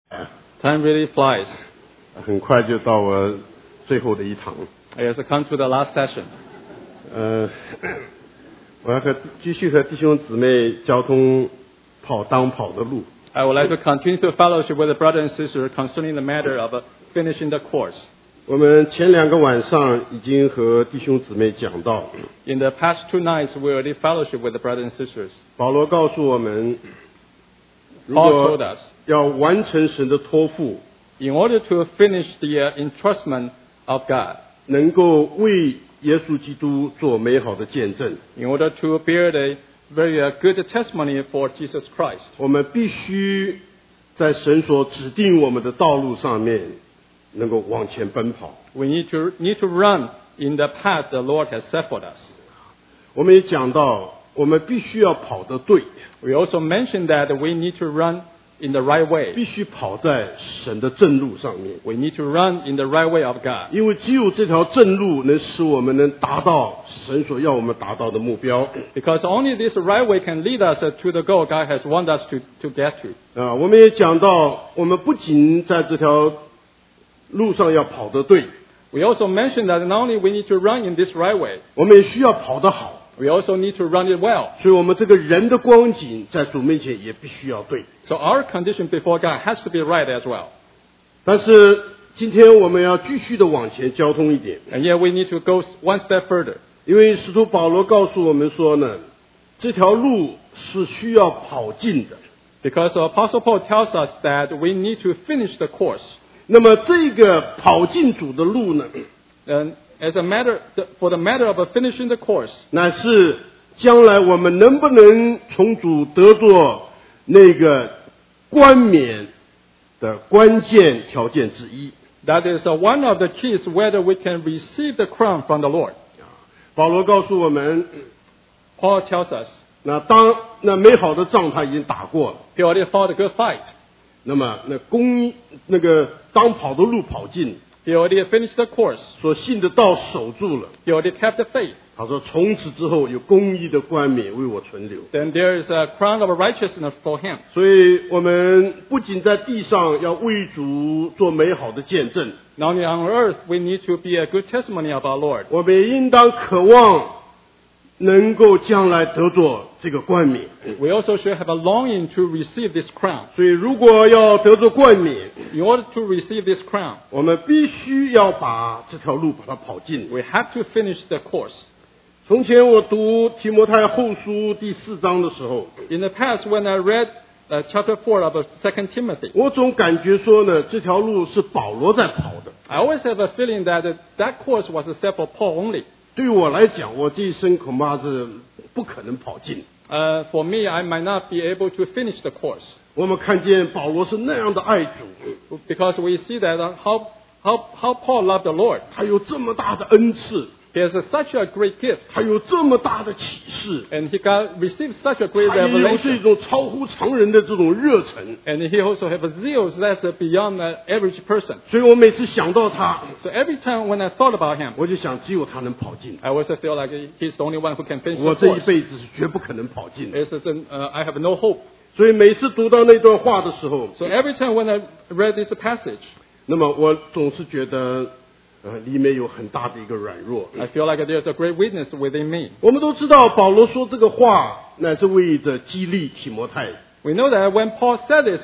Time really flies. 很快就到我最后的一堂。 I just come to the last session. 我要继续和弟兄姊妹交通当跑的路。 I would like to continue to fellowship with the brothers and sisters concerning the matter of finishing the course. 我们前2个晚上已经和弟兄姊妹讲到。 In the past 2 nights, we already fellowship with the brothers and sisters. 保罗告诉我们，如 Paul told 果 us, 要完成神的托付， in order to finish the entrustment of God, 能够为耶稣基督做美好的见证， in order to bear the very good testimony for Jesus Christ, 我们必须在神所指定我们的道路上面能够往前奔跑。 we need to run in the path the Lord has set for us. 我们也讲到，我们必须要跑得对， We also mentioned that we need to run in the right way. 必须跑在神的正路上面， We need to run in the right way of God. 因为只有这条正路能使我们能达到神所要我们达到的目标。 Because only this right way can lead us to the goal God has wanted us to get to. 我们也讲到，我们不仅在这条路上要跑得对， We also mentioned that not only we need to run in this right way, 我们也需要跑得好。 we also need to run it well. 所以我们这个人的光景在主面前也必须要对。 So our condition before God has to be right as well. 但是今天我们要继续的往前交通一点， And yet we need to go one step further. 因为使徒保罗告诉我们说呢，这条路是需要跑尽的。 Because Apostle Paul tells us that we need to finish the course. 那么这个跑进主的路呢， And for the matter of finishing the course, 乃是将来我们能不能从主得着那个冠冕的关键条件之一。 that is one of the keys whether we can receive the crown from the Lord. 保罗告诉我们， Paul tells us 那美好的仗他已经打过了， he already fought a good fight. 那么那个当跑的路跑尽， He already finished the course. 所信的道守住了。 He already kept the faith. 他说从此之后有公义的冠冕为我存留。 Then there is a crown of righteousness for him. 所以我们不仅在地上要为主做美好的见证， Not only on earth, we need to be a good testimony of our Lord. 我们也应当渴望能够将来得着这个冠冕。 We also should have a longing to receive this crown. 所以如果要得着冠冕， In order to receive this crown, 我们必须要把这条路把它跑尽。 we have to finish the course. 从前我读提摩太后书第4章的时候， In the past, when I read chapter 4 of 2 Timothy, 我总感觉说呢，这条路是保罗在跑的。 I always have a feeling that that course was set for Paul only. 对于我来讲，我这一生恐怕是不可能跑尽。 For me, I might not be able to finish the course. 我们看见保罗是那样的爱主， Because we see that how Paul loved the Lord. 他有这么大的恩赐， He has such a great gift. 他有这么大的启示， And he received such a great 他也有这 revelation. 种超乎常人的这种热忱。 And he also has a zeal that's beyond the average person. 所以我每次想到他， So every time when I thought about him, 我就想只有他能跑尽， I always feel like he's the only one who can finish 我 the 这一 course. 辈子是绝不可能跑尽的。 I have no hope. 所以每次读到那段话的时候， So every time when I read this passage, 那么我总是觉得，里面有很大的一个软弱。 I feel like there's a great weakness within me. 我们都知道，保罗说这个话，乃是为着激励提摩太。 We know that when Paul said this,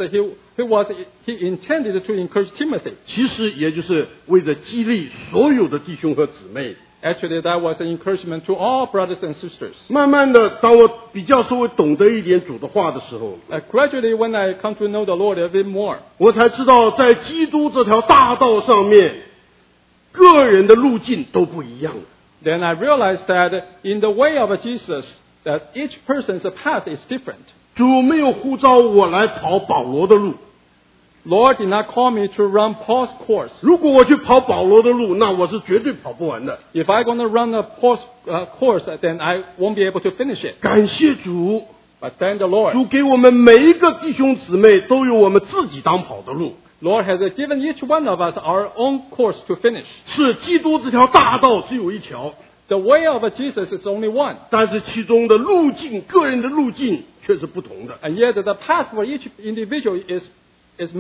he intended to encourage Timothy. 其实也就是为着激励所有的弟兄和姊妹。 Actually, that was an encouragement to all brothers and sisters. 慢慢的，当我比较稍微懂得一点主的话的时候， Gradually, when I come to know the Lord a bit more, 我才知道，在基督这条大道上面，个人的路径都不一样。 then I realized that in the way of Jesus, that each person's path is different. 主没有呼召我来跑保罗的路。 Lord did not call me to run Paul's course. 如果我去跑保罗的路，那我是绝对跑不完的。 If I'm going to run Paul's course, then I won't be able to finish it. 感谢主， But thank the Lord. 主给我们每一个弟兄姊妹都有我们自己当跑的路。 Lord has given each one of us our own course to finish. 是基督这条大道只有一条， The way of Jesus is only one. 但是其中的路径，个人的路径却是不同的。 And yet the path for each individual is many.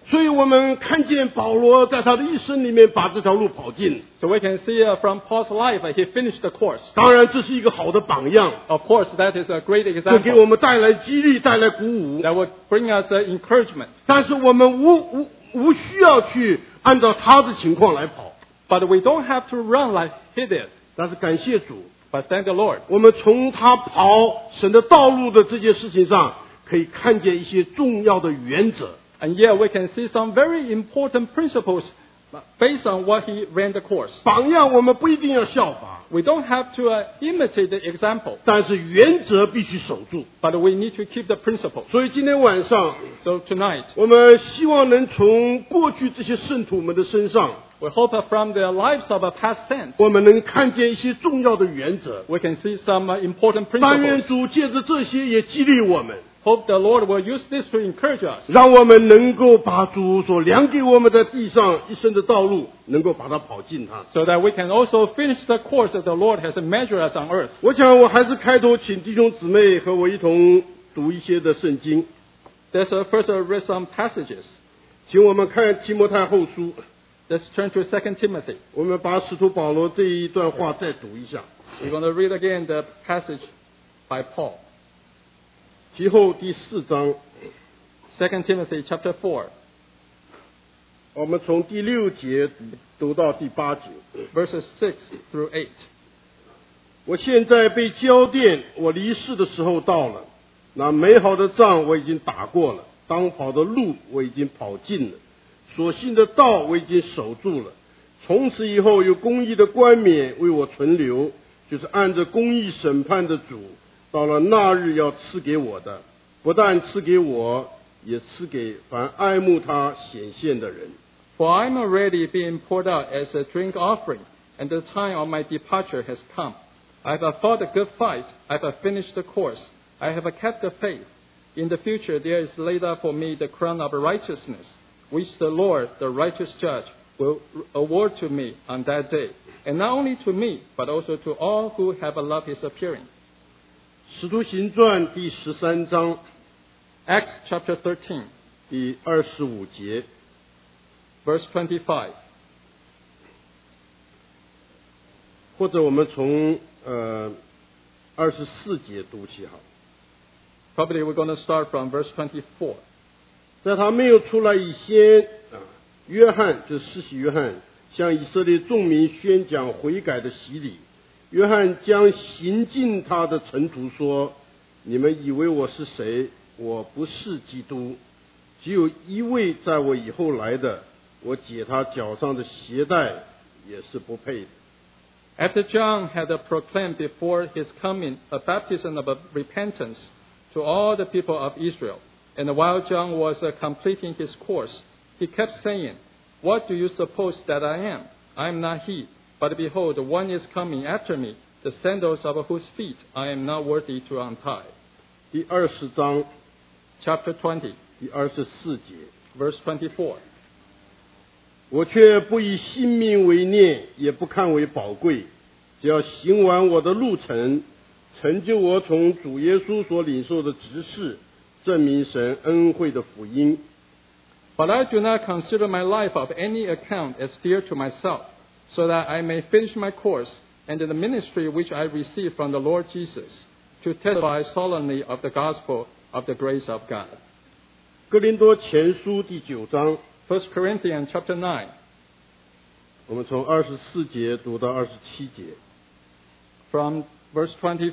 所以我们看见保罗在他的一生里面把这条路跑尽。 So we can see from Paul's life, he finished the course. 当然，这是一个好的榜样， Of course, that is a great 这给我 example 们带来激励，带来鼓舞。 that would bring us encouragement. 但是我们无需要去按照他的情况来跑。 But we don't have to run like he did. 但是感谢主， But thank the Lord. 我们从他跑神的道路的这件事情上，可以看见一些重要的原则。 And yet we can see some very important principles based on what he ran the course. 榜样我们不一定要效法， We don't have to imitate the example, 但是原则必须守住。 but we need to keep the principle. 所以今天晚上， So tonight, 我们希望能从过去这些圣徒们的身上， we hope from the lives of past saints, 我们能看见一些重要的原则。 we can see some important 但愿 principles. 主借着这些也激励我们， Hope the Lord will use this to encourage us, 让我们能够把主所量给我们的地上一生的道路，能够把它跑尽它。 so that we can also finish the course that the Lord has measured us on earth. 我想我还是开头请弟兄姊妹和我一同读一些的圣经， Let's first read some passages. 请我们看提摩太后书， Let's turn to 2 Timothy. 我们把使徒保罗这一段话再读一下。 We're going to read again the passage by Paul. 其后第4章， 2 Timothy chapter 4, 我们从第6节读到第8节。 verses 6 through 8. 我现在被交奠，我离世的时候到了。那美好的仗我已经打过了，当跑的路我已经跑尽了，所信的道我已经守住了。从此以后，有公义的冠冕为我存留，就是按着公义审判的主，到了那日要赐给我的，不但赐给我，也赐给凡爱慕他显现的人。 For I am already being poured out as a drink offering, and the time of my departure has come. I have fought a good fight. I have finished the course. I have kept the faith. In the future there is laid up for me the crown of righteousness, which the Lord, the righteous judge, will award to me on that day. And not only to me, but also to all who have loved his appearing. 使徒行传第13章 Acts chapter 13, 第25节， verse 25. 或者我们从24节读起好。 Probably we're going to start from verse 24. 在他没有出来以前，约翰就是施洗约翰，向以色列众民宣讲悔改的洗礼。约翰将行进他的尘途说：“你们以为我是谁？我不是基督，只有一位在我以后来的，我解他脚上的鞋带也是不配的。” After John had proclaimed before his coming a baptism of repentance to all the people of Israel, and while John was completing his course, he kept saying, "What do you suppose that I am? I am not he, but behold, one is coming after me, the sandals of whose feet I am not worthy to untie." 第20章 Chapter 20, 第24节。 verse 24. 我却不以性命为念，也不看为宝贵，只要行完我的路程，成就我从主耶稣所领受的职事，证明神恩惠的福音。 But I do not consider my life of any account as dear to myself, so that I may finish my course and the ministry which I received from the Lord Jesus, to testify solemnly of the gospel of the grace of God. 哥林多前书第9章， 1 Corinthians chapter 9, 我们从24节读到27节。 from verse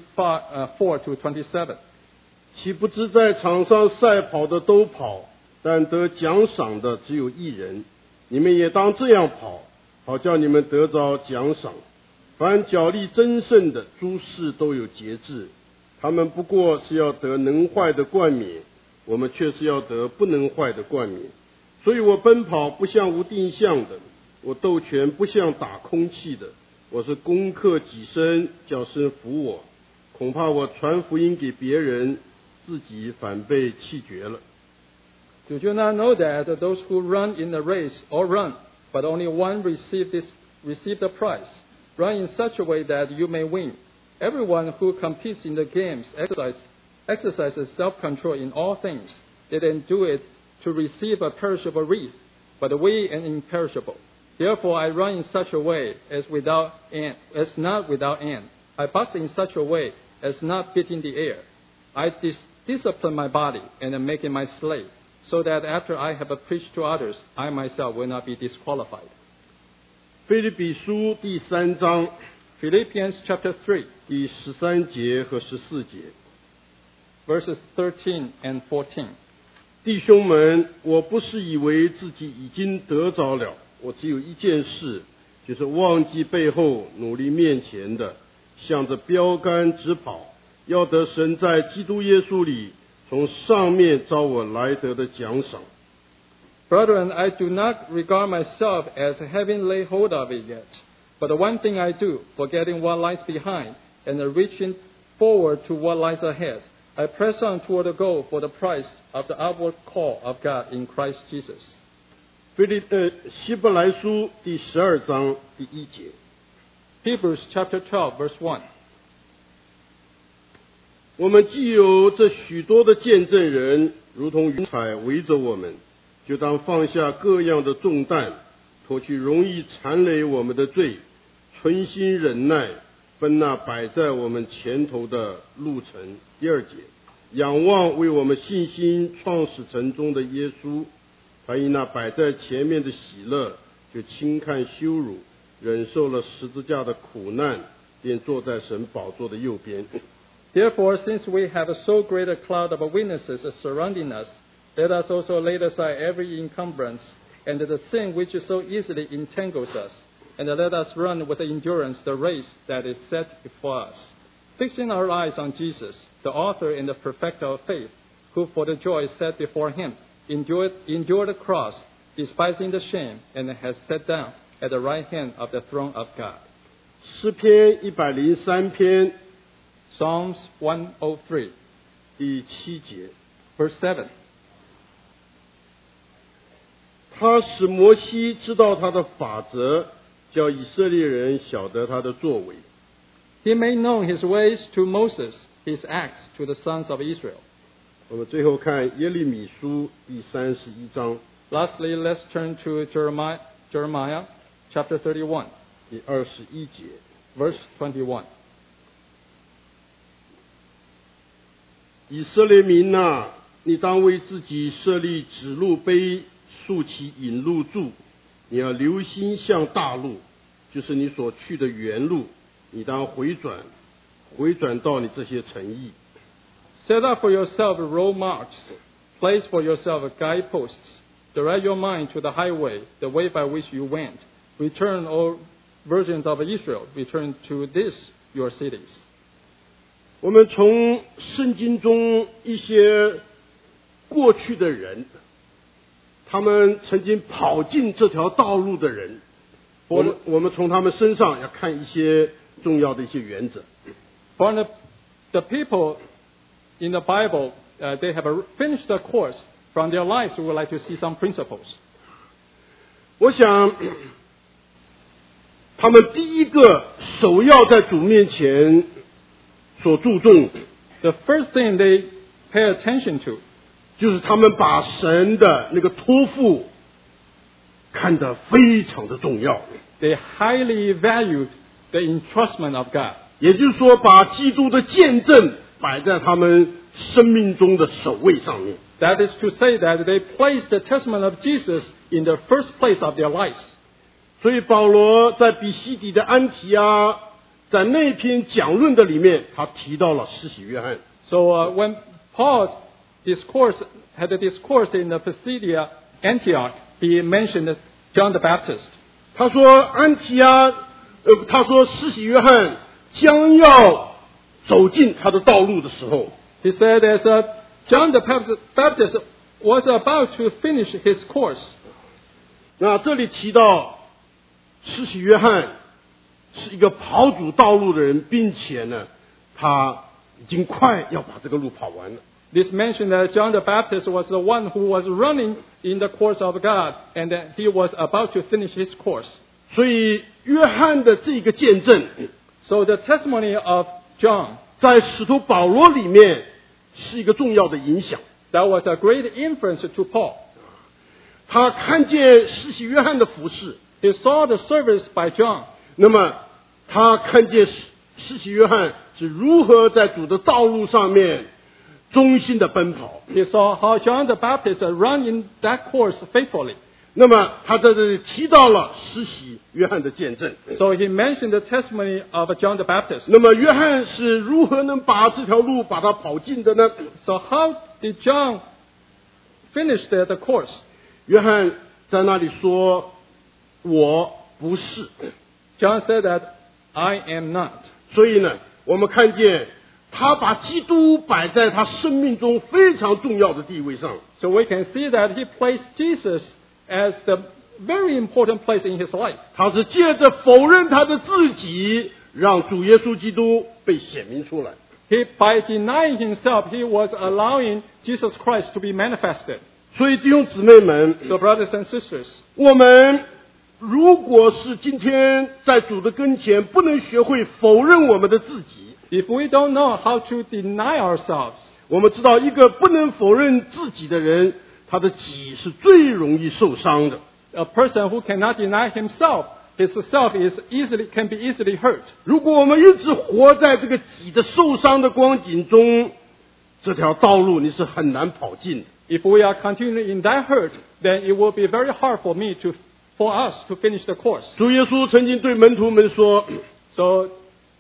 24 to 27. 岂不知在场上赛跑的都跑，但得奖赏的只有一人。你们也当这样跑，好叫你们得着奖赏。凡脚力争胜的，诸事都有节制。他们不过是要得能坏的冠冕，我们却是要得不能坏的冠冕。所以我奔跑不像无定向的，我斗拳不像打空气的，我是攻克己身，叫身服我。恐怕我传福音给别人，自己反被弃绝了。 Do you not know that those who run in the race all run, but only one receive the prize? Run in such a way that you may win. Everyone who competes in the games exercises self-control in all things. They then do it to receive a perishable wreath, but we an imperishable. Therefore I run in such a way as not without end. I box in such a way as not beating the air. I discipline my body and make it my slave, so that after I have preached to others, I myself will not be disqualified. 腓立比书第3章 Philippians chapter 3, 第13节和14节。 verses 13 and 14. 弟兄们，我不是以为自己已经得着了，我只有一件事，就是忘记背后，努力面前的，向着标杆直跑，要得神在基督耶稣里从上面召我来得的奖赏。 Brethren, I do not regard myself as having laid hold of it yet. But the one thing I do, forgetting what lies behind and reaching forward to what lies ahead, I press on toward the goal for the prize of the upward call of God in Christ Jesus. 希伯来书第12章第1节。 Hebrews chapter 12, verse 1. 我们既有这许多的见证人，如同云彩围着我们，就当放下各样的重担，脱去容易缠累我们的罪，存心忍耐，奔那摆在我们前头的路程。第2节，仰望为我们信心创始成终的耶稣，他因那摆在前面的喜乐，就轻看羞辱，忍受了十字架的苦难，便坐在神宝座的右边。 Therefore, since we have so great a cloud of witnesses surrounding us, let us also lay aside every encumbrance and the sin which so easily entangles us, and let us run with endurance the race that is set before us, fixing our eyes on Jesus, the author and the perfecter of faith, who for the joy set before him endured the cross, despising the shame, and has sat down at the right hand of the throne of God. 诗篇103篇 Psalms 103, 第7节。 verse 7. 他使摩西知道他的法则，叫以色列人晓得他的作为。 He made known his ways to Moses, his acts to the sons of Israel. 我们最后看耶利米书第31章 Lastly, let's turn to Jeremiah chapter 31, 第21节。 verse 21. 以色列民啊，你当为自己设立指路碑，竖起引路柱。你要留心向大路，就是你所去的原路。你当回转到你这些城邑。 Set up for yourself road marks, place for yourself guideposts. Direct your mind to the highway, the way by which you went. Return, O virgins of Israel, return to this your cities. 我们从圣经中一些过去的人，他们曾经跑进这条道路的人，我们从他们身上要看一些重要的一些原则。 For the people in the Bible, they have finished the course. From their lives, we would like to see some principles. 我想，他们第一个首要在主面前所注重， The first thing they pay attention to 就是他们把神的那个托付看得非常的重要。 they highly valued the entrustment of God. 也就是说，把基督的见证摆在他们生命中的首位上面。 That is to say that they placed the testimony of Jesus in the first place of their lives. 所以保罗在比西底的安提阿，在那篇讲论的里面，他提到了施洗约翰。 So when Paul had a discourse in the Pisidia, Antioch, he mentioned John the Baptist. 他说他说施洗约翰将要走进他的道路的时候， He said as John the Baptist was about to finish his course. 那这里提到施洗约翰是一个跑主道路的人，并且呢，他已经快要把这个路跑完了。 This mentioned that John the Baptist was the one who was running in the course of God, and that he was about to finish his course. 所以约翰的这个见证， So the testimony of John, 在使徒保罗里面是一个重要的影响。 that was a great influence to Paul. 他看见施洗约翰的服事， He saw the service by John. 那么他看见施洗约翰是如何在主的道路上面忠心的奔跑。 He saw how John the Baptist run in that course faithfully. 那么他在这里提到了施洗约翰的见证。 So he mentioned the testimony of John the Baptist. 那么约翰是如何能把这条路把它跑尽的呢？ So how did John finish the course? 约翰在那里说：“我不是。” John said that, I am not. 所以呢，我们看见他把基督摆在他生命中非常重要的地位上。 So we can see that he placed Jesus as the very important place in his life. 他是借着否认他的自己，让主耶稣基督被显明出来。 By denying himself, he was allowing Jesus Christ to be manifested. 所以弟兄姊妹们， So brothers and sisters, 我们如果是今天在主的跟前，不能学会否认我们的自己， if we don't know how to deny ourselves, 我们知道一个不能否认自己的人，他的己是最容易受伤的。 a person who cannot deny himself, his self can be easily hurt. 如果我们一直活在这个己的受伤的光景中，这条道路你是很难跑进的。 If we are continuing in that hurt, then it will be very hard for us to finish the course. 主耶稣曾经对门徒们说： So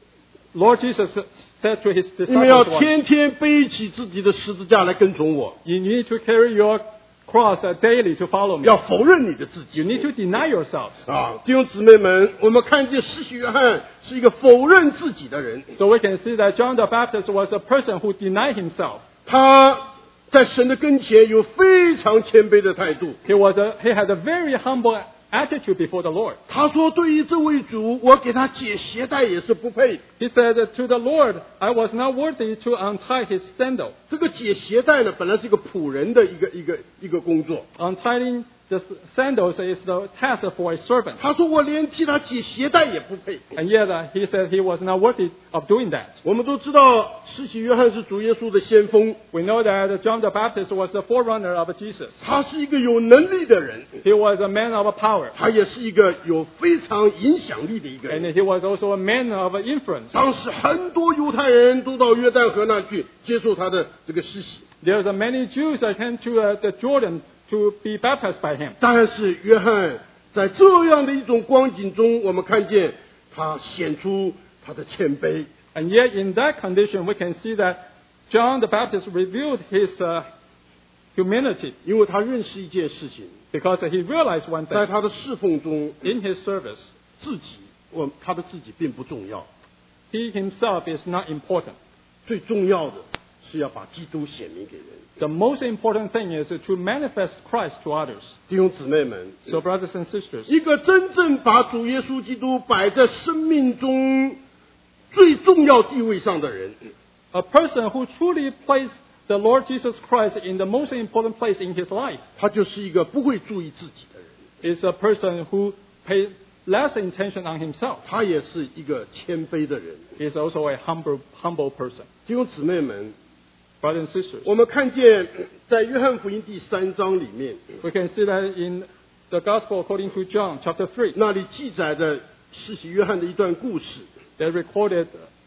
Lord Jesus said to his 你们要 disciples once, 天天背起自己的十字架来跟从我， you need to carry your cross daily to follow me. 要否认你的自己。 You need to deny yourselves. 啊，弟兄姊妹们，我们看见施洗约翰是一个否认自己的人， So we can see that John the Baptist was a person who denied himself. 他在神的跟前有非常谦卑的态度。 He had a very humble attitude before the Lord. 他说：“对于这位主，我给他解鞋带也是不配。 He said to the Lord, I was not worthy to untie his sandal. 这个解鞋带呢，本来是一个仆人的一个工作。 Untying the sandals is the task for a servant. 他说我连替他解鞋带也不配。 And yet he said he was not worthy of doing that. 我们都知道，施洗约翰是主耶稣的先锋， We know that John the Baptist was the forerunner of Jesus. 他是一个有能力的人， He was a man of power. 他也是一个有非常影响力的一个 And 人。 he was also a man of influence. 当时很多犹太人都到约旦河那去接受他的这个施洗， There's many Jews that came to the Jordan to be baptized by him. 但是约翰在这样的一种光景中，我们看见他显出他的谦卑。 And yet in that condition, we can see that John the Baptist revealed his humility 因为他认识一件事情， because he realized one 在 thing. 他的侍奉中， In his service, 自己他的自己并不重要， he himself is not important. 最重要的是要把基督显明给人。 The most important thing is to manifest Christ to others. 弟兄姊妹们， So brothers and sisters, 一个真正把主耶稣基督摆在生命中最重要地位上的人， a person who truly placed the Lord Jesus Christ in the most important place in his life 他就是一个不会注意自己的人， is a person who pays less attention on himself. 他也是一个谦卑的人。 He is also a humble person. 弟兄姊妹们， Brothers and sisters, 我们看见在约翰福音第3章里面， we can see that in the Gospel according to John, chapter 3, 那里记载的施洗约翰的一段故事， they recorded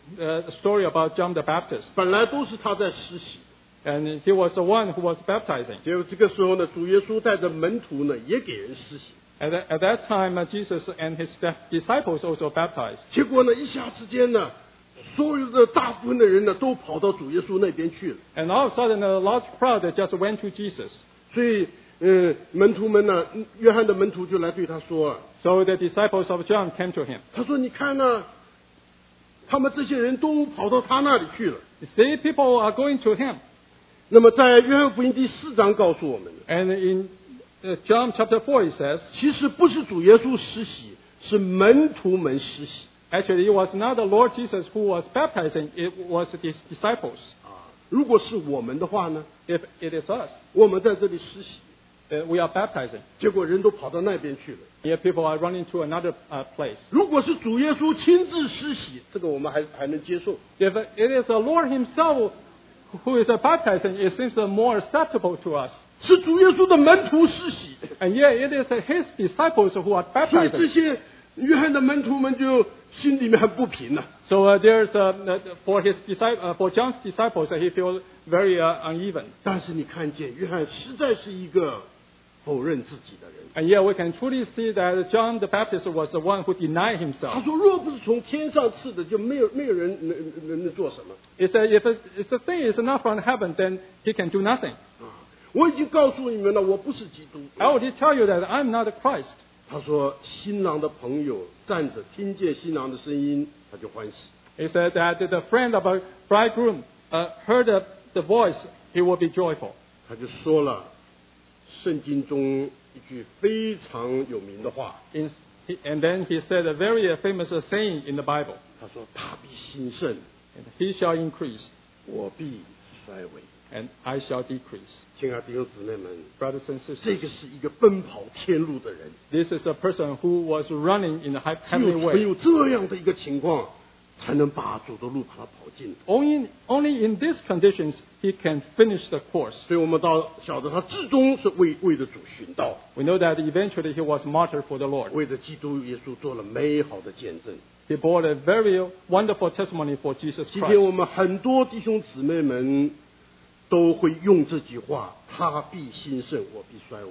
a story about John the Baptist. 本来都是他在施洗， And he was the one who was baptizing. 结果这个时候呢，主耶稣带着门徒呢也给人施洗， At that time, Jesus and his disciples also baptized. 结果呢一下之间呢，所有的大部分的人呢都跑到主耶稣那边去了， And all of a sudden, a large crowd just went to Jesus. 所以门徒们呢，约翰的门徒就来对他说啊， So the disciples of John came to him. 他说你看呢，他们这些人都跑到他那里去了。 You see, people are going to him. 那么在约翰福音第4章告诉我们的， And in John chapter 4, it says, 其实不是主耶稣施洗，是门徒们施洗。 actually, it was not the Lord Jesus who was baptizing, it was his disciples. 如果是我们的话呢， If it is us, 我们在这里施洗， we are baptizing. 结果人都跑到那边去了。 Yet people are running to another place. 如果是主耶稣亲自施洗，这个我们还能接受。 If it is the Lord himself who is baptizing, it seems more acceptable to us. 是主耶稣的门徒施洗， And yet it is his disciples who are 所以 baptizing. 这些约翰的门徒们就心里面很不平了。 So there's for John's disciples, he feels very uneven. 但是你看见约翰实在是一个否认自己的人。 And yet we can truly see that John the Baptist was the one who denied 他 himself. 说：“若不是从天上赐的，就没有人能做什么。 He said, if the thing is not from heaven, then he can do nothing. 我已经告诉你们了，我不是基督。 I already tell you that I'm not Christ. ” 他说：“新郎的朋友站着，听见新郎的声音，他就欢喜。 He said that the friend of a bridegroom heard the voice, he will be joyful. ” 他就说了圣经中一句非常有名的话， And then he said a very famous saying in the Bible. 他说：“他必兴盛， And he shall increase, 我必衰微。 and I shall decrease. ” 亲爱的弟兄姊妹们， Brothers and 这 sisters, 个是一个奔跑天路的人， this is a person who was running in the 只有 heavenly 没 way. 有这样的一个情况，才能把主的路把它跑尽。 Only in these conditions he can finish the course. 所以我们到晓得他至终是为着主寻道， We know that eventually he was martyred for the Lord. 为着基督耶稣做了美好的见证。 He bore a very wonderful testimony for Jesus 今天 Christ. 我们很多弟兄姊妹们都会用这句话：“他必兴盛，我必衰微。”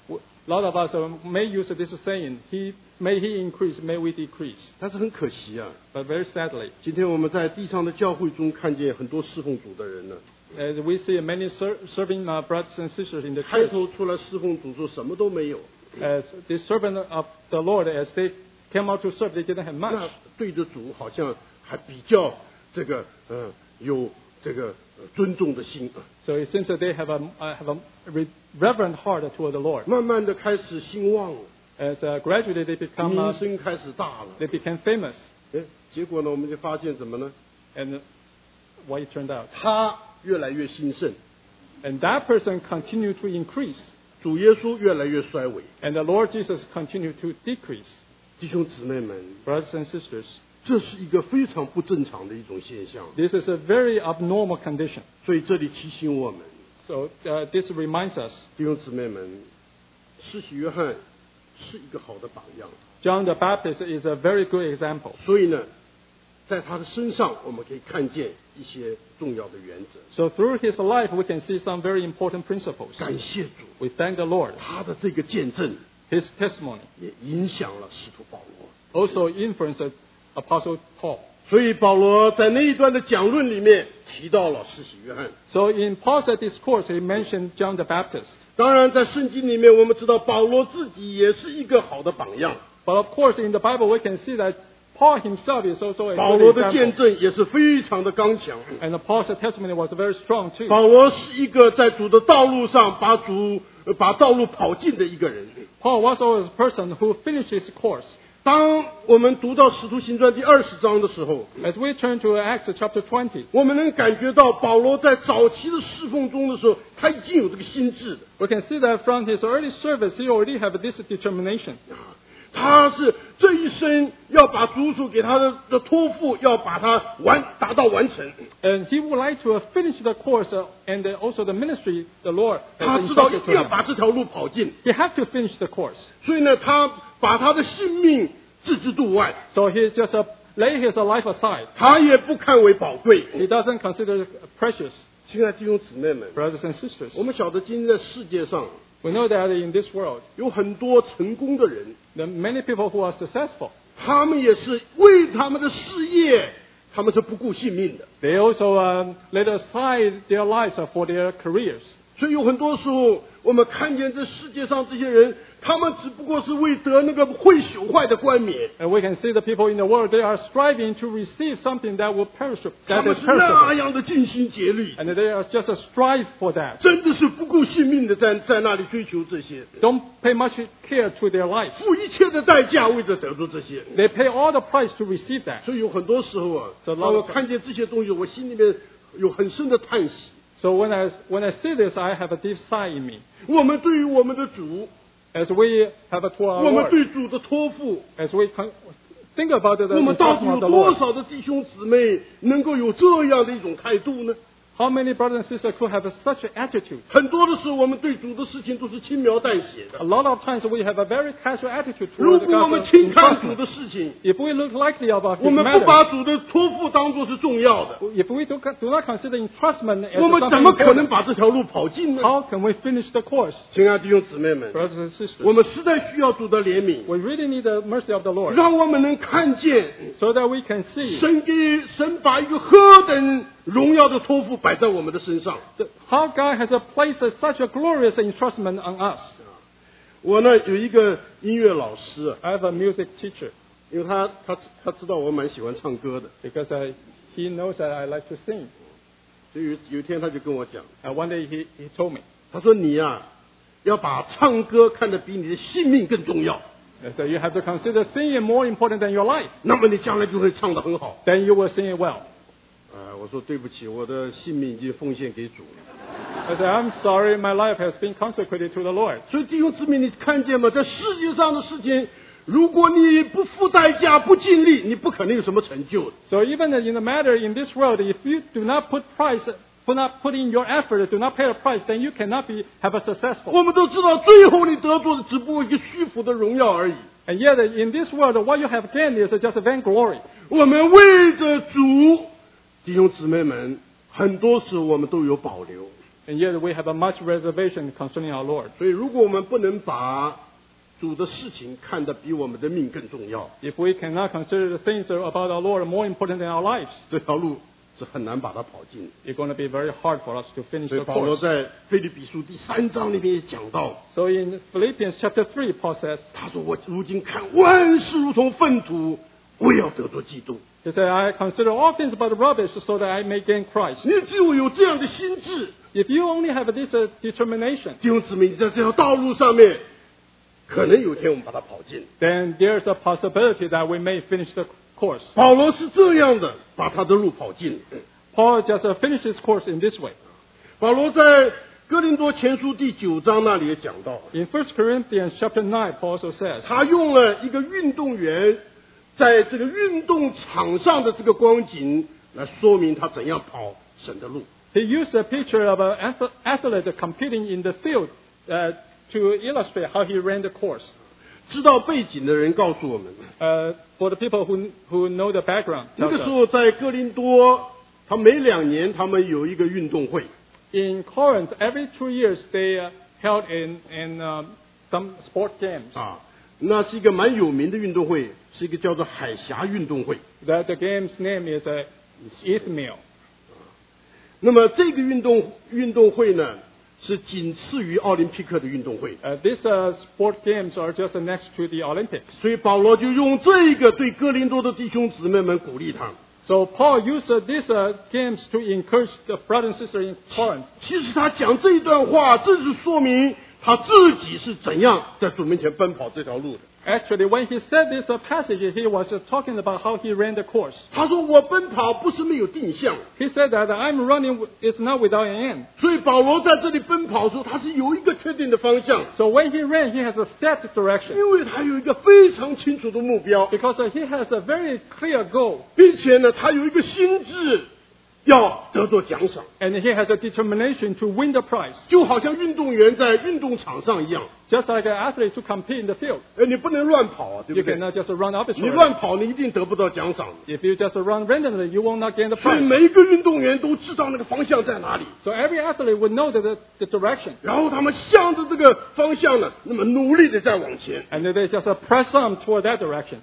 A lot of us may use this saying, may he increase, may we decrease. 但是很可惜啊， But very sadly, 今天我们在地上的教会中看见很多侍奉主的人呢， as we see many serving brothers and sisters in the 开 church, 头出来侍奉主说什么都没有， as the servant of the Lord, as they came out to serve, they didn't have 那 much. 对着主好像还比较有这个尊重的心啊。 So it seems that they have a reverent heart toward the Lord. 慢慢的开始兴旺了， As gradually they 名声开始大了。 became famous, 哎，结果呢，我们就发现什么呢？ and what it turned out, 他越来越兴盛， and that person continued to increase, 主耶稣越来越衰微。 and the Lord Jesus continued to decrease. 弟兄姊妹们， Brothers and sisters, 这是一个非常不正常的一种现象。 this is a very abnormal condition. 所以这里提醒我们， So this reminds us, 弟兄姊妹们，施洗约翰是一个好的榜样。 John the Baptist is a very good example. 所以呢，在他的身上，我们可以看见一些重要的原则。 So through his life, we can see some very important principles. 感谢主， We thank the Lord. 他的这个见证 His testimony 也影响了使徒保罗。 also influenced Apostle Paul. 所以保罗在那一段的讲论里面提到了施洗约翰。 So in Paul's discourse, he mentioned John the Baptist. 当然，在圣经里面，我们知道保罗自己也是一个好的榜样。 But of course, in the Bible, we can see that Paul himself is also a 保 good 罗的见 example. 证也是非常的刚强。 And Paul's testimony was very strong too. 保罗是一个在主的道路上把道路跑尽的一个人。 Paul was always a person who finished his course. 当我们读到《使徒行传》第20章的时候， As we turn to Acts chapter 20, 我们能感觉到保罗在早期的侍奉中的时候，他已经有这个心智的。 we can see that from his early service, he already had this determination. 他是这一生要把主所给他的托付，要把它达到完成。 And he would like to finish the course and also the ministry the Lord 他 has 知道一 entrusted 定要 to him. 把这条路跑尽， He had to finish the course. 所以呢，他把他的性命置之度外， So he just lay his life aside. 他也不看为宝贵。 He doesn't consider it precious. 亲爱的弟兄姊妹们， Brothers and sisters, 我们晓得今天在世界上 we know that in this world, 有很多成功的人， there are many people who are successful. 他们也是为他们的事业，他们是不顾性命的。 They also laid aside their lives for their careers. 所以有很多时候，我们看见这世界上这些人，他们只不过是为得那个会朽坏的冠冕， And we can see the people in the world, they are striving to receive something that will perish, 他 that 们 is 是那 perishable. 样的尽心竭力， And they are just strive for that. 真的是不顾性命的在那里追求这些， Don't pay much care to their life. 付一切的代价为着得到这些。 They pay all the price to receive that. 所以有很多时候啊， So 当我看见这些东西，我心里面有很深的叹息。 So when I see this, I have a deep sigh in me. 我们对于我们的主， As we have a to our 我们 Lord, 对主的托付， as we think about the 我们到底 entrustment 有 of the 多 Lord, 少的弟兄姊妹能够有这样的一种态度呢？ How many brothers and sisters could have such an attitude? 很多的时候，我们对主的事情都是轻描淡写 A 的。 lot of times we have a very casual attitude 如 toward the 果我们 gospel 轻看主 entrustment. 的事情， If we look lightly about 我 his 们不把 matters, 主的托付当作是重要的， if we do not consider entrustment as 我们 something 怎么可能 important, 把这条路跑尽呢？ how can we finish the course? 亲爱的弟兄姊妹们， Brothers and sisters, 我们实在需要主的怜悯， we really need the mercy of the Lord 让我们能看见 so that we can see 神把一个何等荣耀的托付摆在我们的身上。 how God has placed such a glorious entrustment on us. 我呢有一个音乐老师， I have a music teacher 因为他知道我蛮喜欢唱歌的， because he knows that I like to sing. 所以有一天他就跟我讲， One day he told me, 他说你呀、要把唱歌看得比你的性命更重要， so you have to consider singing more important than your life. 那么你将来就会唱得很好。 Then you will sing it well. 我说对不起，我的性命已经奉献给主了。 I said, I'm sorry, my life has been consecrated to the Lord. 所以弟兄姊妹，你看见吗？在世界上的事情，如果你不付代价、不尽力，你不可能有什么成就的。 So even in the matter in this world, if you do not put in your effort, do not pay a price, then you cannot have a successful. 我们都知道，最后你得到的只不过一个虚浮的荣耀而已。 And yet in this world, what you have gained is just a vainglory. 我们为着主，弟兄姊妹们，很多时候我们都有保留。 And yet we have a much reservation concerning our Lord. 所以，如果我们不能把主的事情看得比我们的命更重要， If we cannot consider the things about our Lord more important than our lives, 这条路是很难把它跑尽的。 it's going to be very hard for us to finish 所以 the 保罗 course. 在腓立比书第3章里面也讲到， So in Philippians chapter 3, Paul says, 他说：“我如今看万事如同粪土，我要得着基督。 he said, I consider all things but rubbish so that I may gain Christ. ” 你只有这样的心智， If you only have this determination, 弟兄姊妹，你在这条道路上面，可能有一天我们把它跑尽。 then there's a possibility that we may finish the course. 保罗是这样的，把他的路跑尽。 Paul just finished his course in this way. 保罗在哥林多前书第9章那里也讲到， In 1 Corinthians chapter 9, Paul also says, 他用了一个运动员在这个运动场上的这个光景来说明他怎样跑神的路。 he used a picture of an athlete competing in the field to illustrate how he ran the course. 知道背景的人告诉我们， For the people who know the background, 那 tells 个时 us, 候在哥林多，他每2年他们有一个运动会， in Corinth, every 2 years they held in some sport games. 那是一个蛮有名的运动会，是一个叫做海峡运动会。 The game's name is Isthmian. 那么这个运动会呢，是仅次于奥林匹克的运动会。 These sport games are just next to the Olympics. 所以保罗就用这个对哥林多的弟兄姊妹们鼓励他。 So Paul used these games to encourage the brothers and sisters in Corinth. 其实他讲这一段话，这是说明他自己是怎样在主面前奔跑这条路的。 Actually, when he said this passage, he was talking about how he ran the course. 他说：“我奔跑不是没有定向。” He said that I'm running is not without an end. 所以保罗在这里奔跑的时候，他是有一个确定的方向， So when he ran, he has a set direction 因为他有一个非常清楚的目标， because he has a very clear goal 并且呢，他有一个心智要得到奖赏， and he has a determination to win the prize. 就好像运动员在运动场上一样。 Just like an athlete to compete in the field. 你不能乱跑啊，对 You 不对？ cannot just run 你 arbitrarily. 乱跑，你一定得不到奖赏。 If you just run randomly, you will not gain the 所以 prize. 每一个运动员都知道那个方向在哪里， So every athlete would know the direction. 然后他们向着这个方向呢，那么努力的在往前。 And they just press on toward that direction.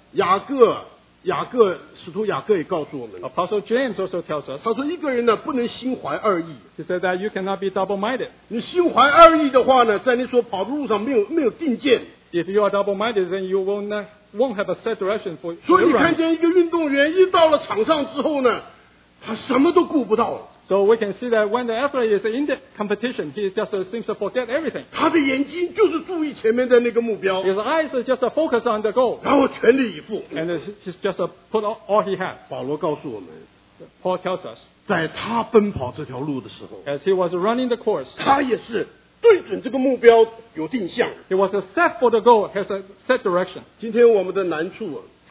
使徒雅各也告诉我们， Apostle James also tells us, 他说一个人呢不能心怀二意， he said that you cannot be double-minded. 你心怀二意的话呢，在你所跑的路上没有定见， If you are double-minded, then you won't have a set direction for 所以 your 你看 run. 见一个运动员一到了场上之后呢，他什么都顾不到了， So we can see that when the athlete is in the competition, he just seems to forget everything. 他的眼睛就是注意前面的那个目标， His eyes are just focus on the goal. 然后全力以赴。 And he's just put all he has. 保罗告诉我们， Paul tells us, 在他奔跑这条路的时候， as he was running the course, 他也是对准这个目标有定向。 he was set for the goal, has a set direction. 今天我们的难处啊，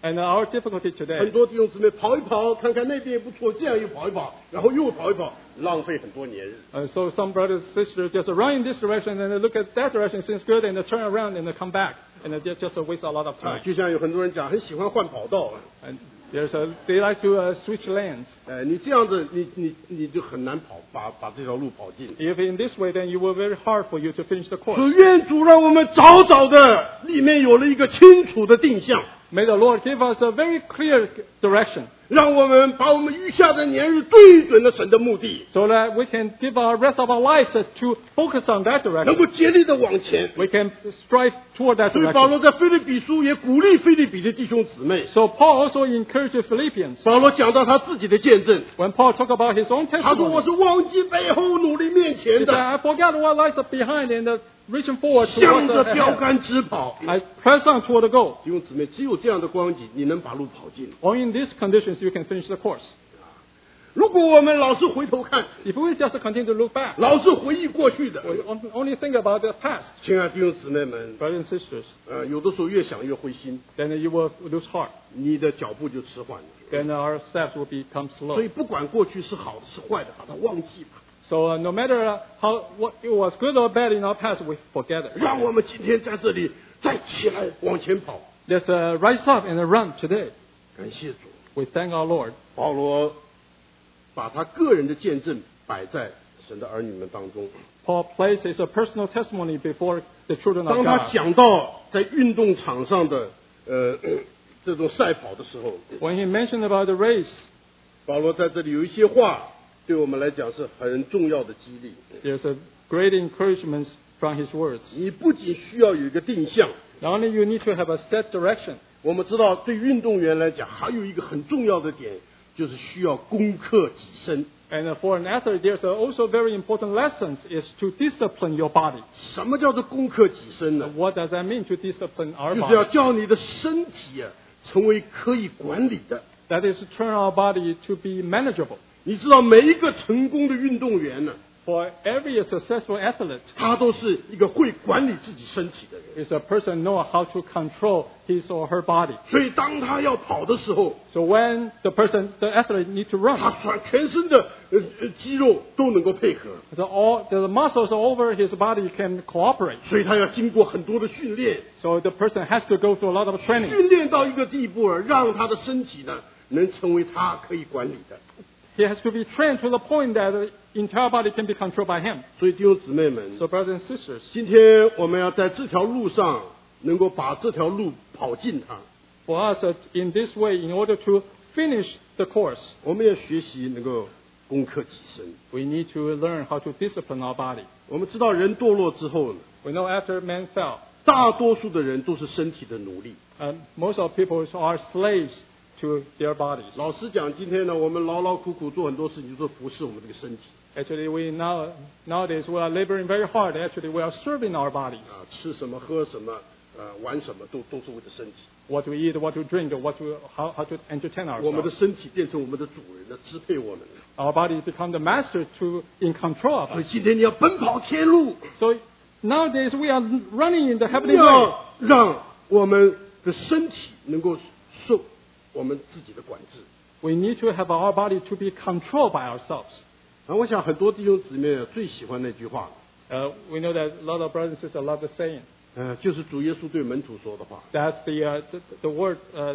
And our difficulty 很 today, 多弟兄姊妹跑一跑，看看那边也不错，这样又跑一跑，然后又跑一跑，浪费很多年日。 so some brothers and sisters just run in this direction and they look at that direction, seems good, and they turn around and they come back, and they just waste a lot of 啊， time. 就像有很多人讲，很喜欢换跑道。 And they like to switch lanes. 你这样子，你就很难把这条路跑尽。 If in this way, then it will be very hard for you to finish the 所 course. 愿主让我们早早的里面有了一个清楚的定向， May the Lord give us a very clear direction, 让我们把我们余下的年日对准了神的目的， so that we can give our rest of our lives to focus on that 能 direction. 够竭力的往前。 We can strive toward that 所以保 direction. 罗在腓立比书也鼓励腓立比的弟兄姊妹。 So Paul also encouraged the Philippians. 保罗讲到他自己的见证， When Paul talked about his own 他说：“我 testimony, 是忘记背后，努力面 he 前 said, 的， I forgot what lies behind and reaching forward 向 towards 着 the 标 ahead. 杆直跑。” I press on toward the goal. 弟兄姊妹，只有这样的光景，你能把路跑尽。 Only in these conditions you can finish the course. 如果我们老是回头看， If we just continue to look back, 老是回忆过去的， we only think about the past, 亲爱的弟兄姊妹们， brothers and sisters, 有的时候越想越灰心， then you will lose heart. 你的脚步就迟缓了。 Then our steps will become 所 slow. 以不管过去是好的是坏的，把它忘记吧。 So no matter what it was good or bad in our past, we forget it. 让我们今天在这里再起来往前跑。 Let's rise up and run today. 感谢主， We thank our Lord. 保罗把他个人的见证摆在神的儿女们当中。 Paul places a personal testimony before the children 当 of 他 God. 讲到在运动场上的这种赛跑的时候， When he mentioned about the race, 保罗在这里有一些话对我们来讲是很重要的激励。 there's a great encouragement from his words. 你不仅需要有一个定向， Not only you need to have a set direction, 我们知道对运动员来讲还有一个很重要的点，就是需要攻克己身。 and for an athlete, there's also very important lessons is to discipline your body. 什么叫做攻克己身呢？ What does that mean to discipline our 就是要 body? 叫你的身体成为可以管理的。 That is to turn our body to be manageable. 你知道每一个成功的运动员呢， For every successful athlete 他都是一个会管理自己身体的人。 is a person know how to control his or her body. 所以当他要跑的时候， So when the athlete need to 他 run, 全身的肌肉都能够配合， the muscles all over his body can cooperate. 所以他要经过很多的训练， So the person has to go through a lot of training. 训练到一个地步让他的身体呢能成为他可以管理的。 He has to be trained to the point that the entire body can be controlled by him. 所以弟兄姊妹们， So brothers and sisters, 今天我们要在这条路上能够把这条路跑尽它。 for us in this way, in order to finish the course, 我们要学习能够攻克己身。 we need to learn how to discipline our body. 我们知道人堕落之后呢， We know after man fell, 大多数的人都是身体的奴隶。 most of people are slaves to their bodies. 老实讲，今天呢，我们劳劳苦苦做很多事情，就是服侍我们这个身体 Actually, nowadays we are laboring very hard. Actually, we are serving our bodies. 吃什么喝什么，玩什么都是为了身体。 What to eat, what to drink, how to entertain 我们的 ourselves. 身体变成我们的主人了，支配我们了。 Our bodies become the master in control of 所以 us. 今天你要奔跑天路， So nowadays we are running in the 你 heavenly way. 要让我们的身体能够受我们自己的管制。 We need to have our body to be controlled by ourselves. 我想很多弟兄姊妹最喜欢那句话， We know that a lot of brothers and sisters love the saying. 就是主耶稣对门徒说的话 That's the word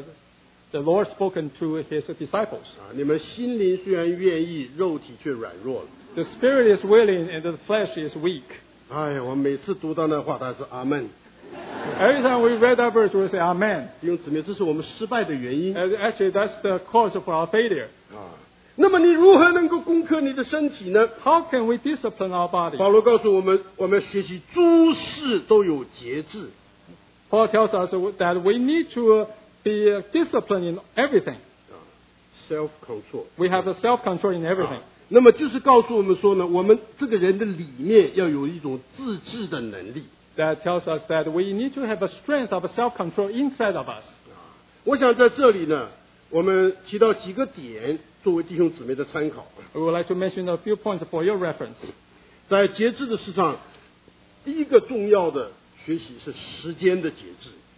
the Lord spoken to his disciples. 你们心灵虽然愿意，肉体却软弱了。 The spirit is willing and the flesh is weak. 哎呀，我每次读到那话，他是阿门。 Every time we read that verse, we say Amen. 弟兄姊妹，这是我们失败的原因 And actually, that's the cause of our failure. 那么你如何能够攻克你的身体呢？ How can we discipline our body? 保罗告诉我们，我们要学习诸事都有节制。 Paul tells us that we need to be disciplined in everything. self control。 We have a self-control in everything. 那么就是告诉我们说呢，我们这个人的里面要有一种自制的能力。 That tells us that we need to have a strength of self-control inside of us. 我想在这里呢，我们提到几个点作为弟兄姊妹的参考。 We would like to mention a few points for your reference. 在节制的事上，第一个重要的学习是时间的节制。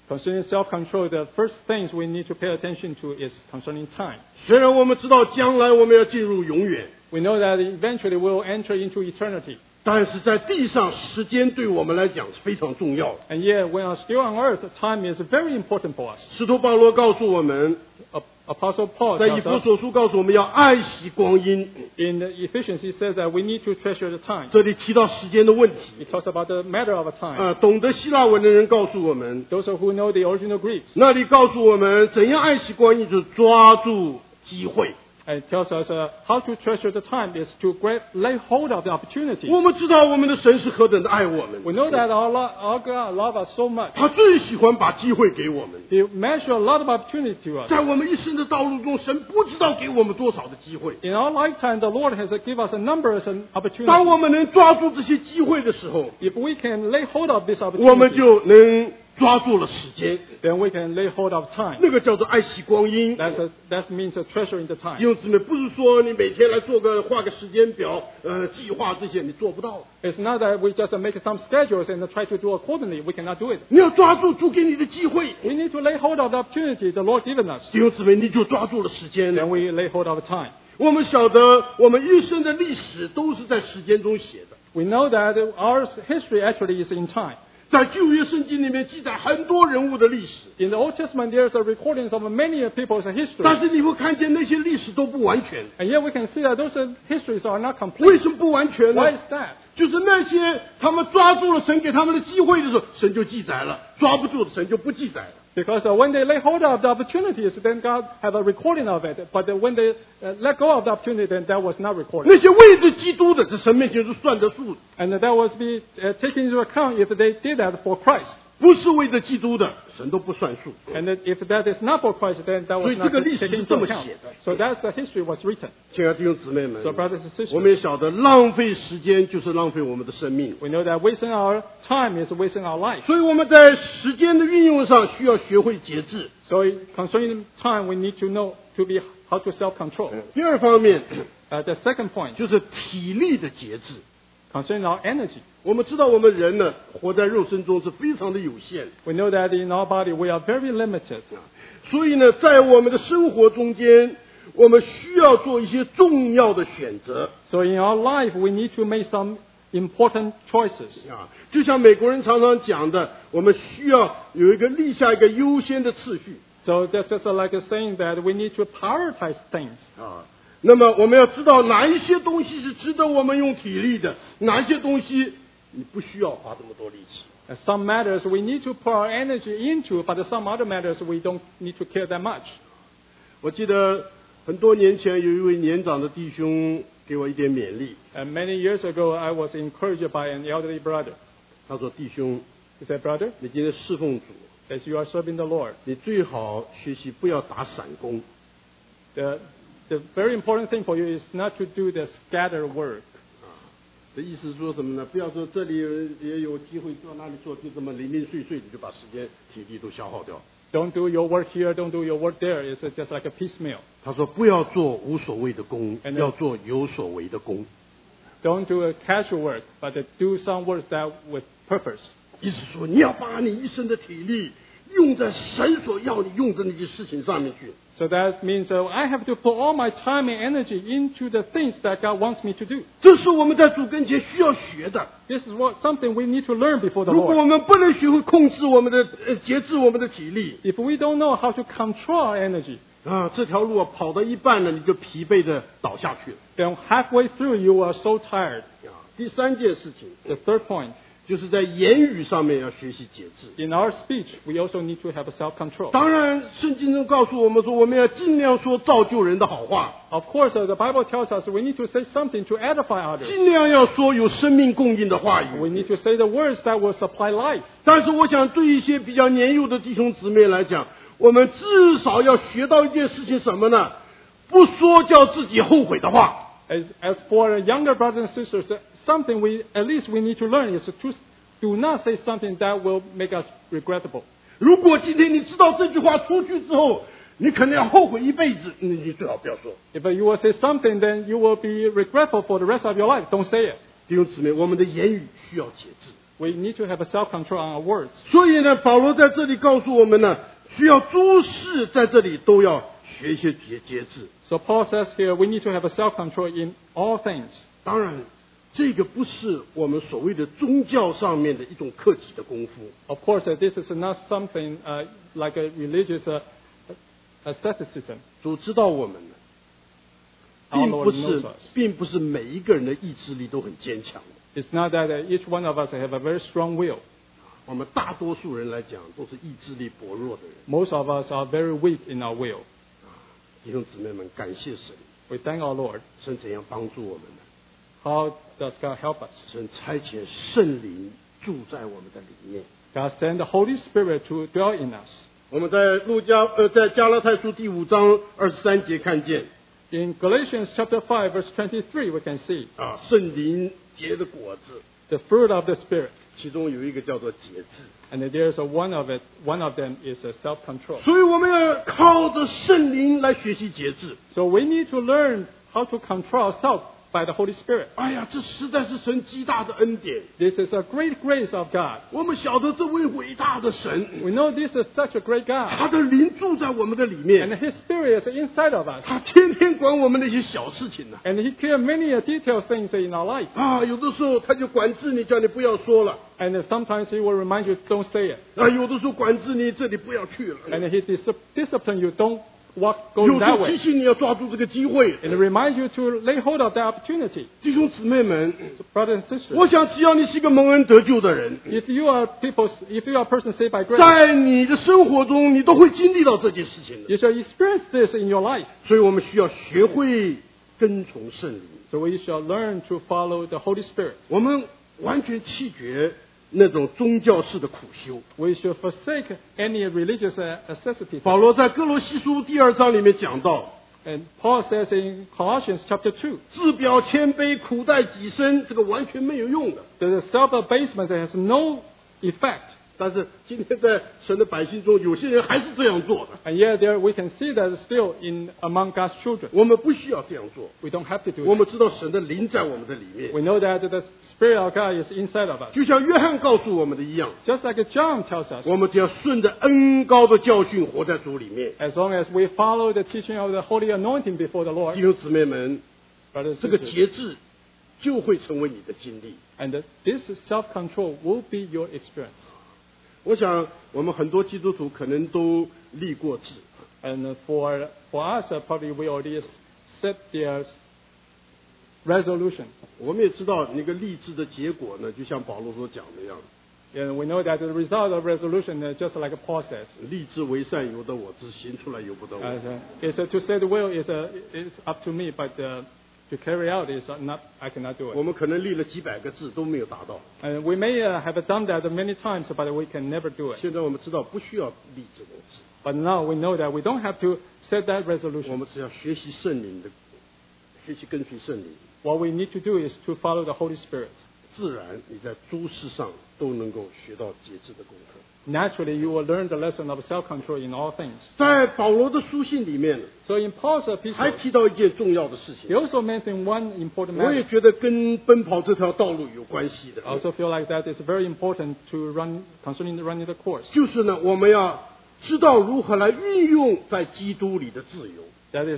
Concerning self-control, the first things we need to pay attention to is concerning time. 虽然我们知道将来我们要进入永远， We know that eventually we'll enter into eternity. 但是在地上时间对我们来讲是非常重要的。 And yet, when we're still on earth, time is very important for us. 使徒保罗告诉我们， Apostle Paul 在以 tells 弗 us 所书告诉我们要爱惜光阴。 in Ephesians, he says that we need to treasure the time. 这里提到时间的问题。 He talks about the matter of time. 懂得希腊文的人告诉我们， Those who know the original Greeks, 那里告诉我们怎样爱惜光阴，就是抓住机会。 it tells us how to treasure the time is to lay hold of the opportunity. 我们知道我们的神是何等的爱我们， We know that our God loves us so much. 他最喜欢把机会给我们。 He measures a lot of opportunity to us. 在我们一生的道路中，神不知道给我们多少的机会。 In our lifetime, the Lord has given us a number of 当 opportunities. 我们能抓住这些机会的时候， If we can lay hold of this 我们 opportunity, 就能抓住了时间。 then we can lay hold of time. 那个叫做爱惜光阴。 That means treasuring the 弟 time. 兄姊妹，不是说你每天来画个时间表，计划这些，你做不到。 It's not that we just make some schedules and try to do accordingly. We cannot do it. 你要抓住主给你的机会。 We need to lay hold of the opportunity the Lord given us. 弟兄姊妹，你就抓住了时间。 Then we lay hold of time. 我们晓得，我们一生的历史都是在时间中写的。 We know that our history actually is in time. 在旧约圣经里面记载很多人物的历史， In the Old Testament, there's a recordings of many people's history. 但是你会看见那些历史都不完全。 And yet we can see that those histories are not 为 complete. 什么不完全呢 Why is that? 就是那些他们抓住了神给他们的机会的时候，神就记载了；抓不住的神就不记载了。 Because when they lay hold of the opportunities, then God have a recording of it. But when they let go of the opportunity, then that was not recorded. 那些为着基督的，在神面前是算得数的； And that was be taken into account if they did that for Christ. 不是为着基督的，神都不算数。 And if that is not for Christ, then that 所 was 以 not 这个历史 taken 是 into 这么 account. 写的。 So that's the history was written. 亲爱的弟兄姊妹们 So brothers and 我们也 sisters, 晓得，浪费时间就是浪费我们的生命。 we know that wasting our time is wasting our life. 所以我们在时间的运用上需要学会节制。 So concerning time, we need to know how to self-control. 第二方面 The second point, 就是体力的节制。 concerning our energy. 我们知道，我们人呢，活在肉身中是非常的有限， We know that in our body we are very limited. 所以呢，在我们的生活中间，我们需要做一些重要的选择 So in our life, we need to make some important choices. 啊。就像美国人常常讲的，我们需要立下一个优先的次序 So that's just like saying that we need to prioritize things. 啊。那么我们要知道哪一些东西是值得我们用体力的，哪一些东西你不需要花这么多力气。 Some matters we need to put our energy into, but some other matters we don't need to care that much. 我记得很多年前有一位年长的弟兄给我一点勉励， And many years ago, I was encouraged by an elderly brother. 他说：“弟兄， He said, "Brother, 你今天侍奉主， as you are serving the Lord, 你最好学习不要打散工。 the very important thing for you is not to do the scattered work." 的意思是说什么呢？不要说这里也有机会做，那里做，就这么零零碎碎的就把时间、体力都消耗掉。 Don't do your work here, don't do your work there. It's just like a piecemeal. 他说不要做无所谓的工， And then- 要做有所为的工。 Don't do a casual work, but do some work that with purpose. 意思说你要把你一生的体力用在神所要你用的那些事情上面去。 So that means I have to put all my time and energy into the things that God wants me to do. 这是我们在主跟前需要学的。 This is something we need to learn before the 如果 Lord. 我们不能学会控制我们的节制我们的体力 If we don't know how to control our energy, 啊，这条路跑到一半了，你就疲惫的倒下去了。 then halfway through you are so tired. 第三件事情 The third point, 就是在言语上面要学习节制。 in our speech, we also need to have self-control. 当然，圣经中告诉我们说，我们要尽量说造就人的好话， Of course, the Bible tells us we need to say something to edify others. 尽量要说有生命供应的话 We 语。 need to say the words that will supply life. 但是，我想对一些比较年幼的弟兄姊妹来讲，我们至少要学到一件事情，什么呢？不说叫自己后悔的话。 As for younger brothers and sisters, something at least we need to learn is to do not say something that will make us regrettable. 如果今天你知道这句话出去之后，你可能要后悔一辈子，那你最好不要说。 If you will say something, then you will be regretful for the rest of your life. Don't say it. 弟兄姊妹，我们的言语需要节制。 We need to have a self-control on our words. 所以呢，保罗在这里告诉我们呢，需要诸事在这里都要学一些节制。 So Paul says here, we need to have a self-control in all things. 当然，这个不是我们所谓的宗教上面的一种克己的功夫。 Of course, this is not something like a religious asceticism. 主知道我们呢， Our 并不 Lord knows 是 us. 并不是每一个人的意志力都很坚强的。 It's not that each one of us have a very strong will. 我们大多数人来讲都是意志力薄弱的人。 Most of us are very weak in our will. 弟兄姊妹们，感谢神， We thank our Lord. 神怎样帮助我们呢？ How does God help us? 神差遣圣灵住在我们的里面。 God sent the Holy Spirit to dwell in us. 我们在加拉太书第5章23节看见 In Galatians chapter 5, verse 23, we can see 圣灵结的果子， the fruit of the Spirit. 其中有一个叫做节制。 And there's one of them is self-control. 所以我们要靠着圣灵来学习节制。 So we need to learn how to control ourselves by the Holy Spirit. 哎呀，这实在是神极大的恩典。 This is a great grace of God. 我们晓得这位伟大的神， We know this is such a great God. 他的灵住在我们的里 And 面， His Spirit is inside of us. 他天天管我们那些小事情呢。 And He cares many detailed things in our life. 有的时候他就管制你，叫你不要说了。 And sometimes He will remind you, don't say it. 有的时候管制你，这里不要去了。 And He discipline you, don't go 有时 that 候提 way. 醒你要抓住这个机会。 And remind you to lay hold of that opportunity. 弟兄姊妹们， So, brothers and sisters, 我想只要你是一个蒙恩得救的人， if you are a person saved by grace, 在你的生活中你都会经历到这件事情的。 you shall experience this in your life. 所以我们需要学会跟从圣灵， So we shall learn to follow the Holy Spirit. 我们完全弃绝那种宗教式的苦修。 We should forsake any religious asceticism. 保罗在哥罗西书第2章里面讲到， And Paul says in Colossians chapter 2, 自表谦卑、苦待己身，这个完全没有用的。 that the self-abasement has no effect. 但是今天在神的百姓中，有些人还是这样做的。 And yet there we can see that still among God's children. 我们不需要这样做， We don't have to do 我 it. 们知道神的灵在我们的里面， We know that the Spirit of God is inside of us. 就像约翰告诉我们的一样， Just like John tells us, 我们只要顺着恩高的教训活在主里面。 as long as we follow the teaching of the holy anointing before the 弟 Lord, 兄姊妹们， brothers and 这个 sisters, 节制就会成为你的经历。 and this self-control will be your experience. 我想我们很多基督徒可能都立过志， And for us, probably we already set their resolution. 我们也知道那个立志的结果呢，就像保罗所讲的一样， And we know that the result of resolution, just like Paul says, 立志为善由得我，只行出来由不得我。 is to say the will is up to me, but to carry out is not. I cannot do 我 it. 们可能立了几百个字都没有达到。 And we may have done that many times, but we can never do it. 现在我们知道不需要立这种志， But now we know that we don't have to set that 我 resolution. 们只要学习圣灵的，学习跟随圣灵， What we need to do is to follow the Holy Spirit. 自然你在诸事上都能够学到节制的功课。 Naturally, you will learn the lesson of self-control in all things. 在保罗的书信里面， So in Paul's 还 epistle, 提到一件重要的事 he 情， also mentioned one important 我也 matter. 觉得跟奔跑这条道路有关系的， I also feel like that is very important to run concerning running the course. 就是呢，我们要知道如何来运用在基督里的自由。 That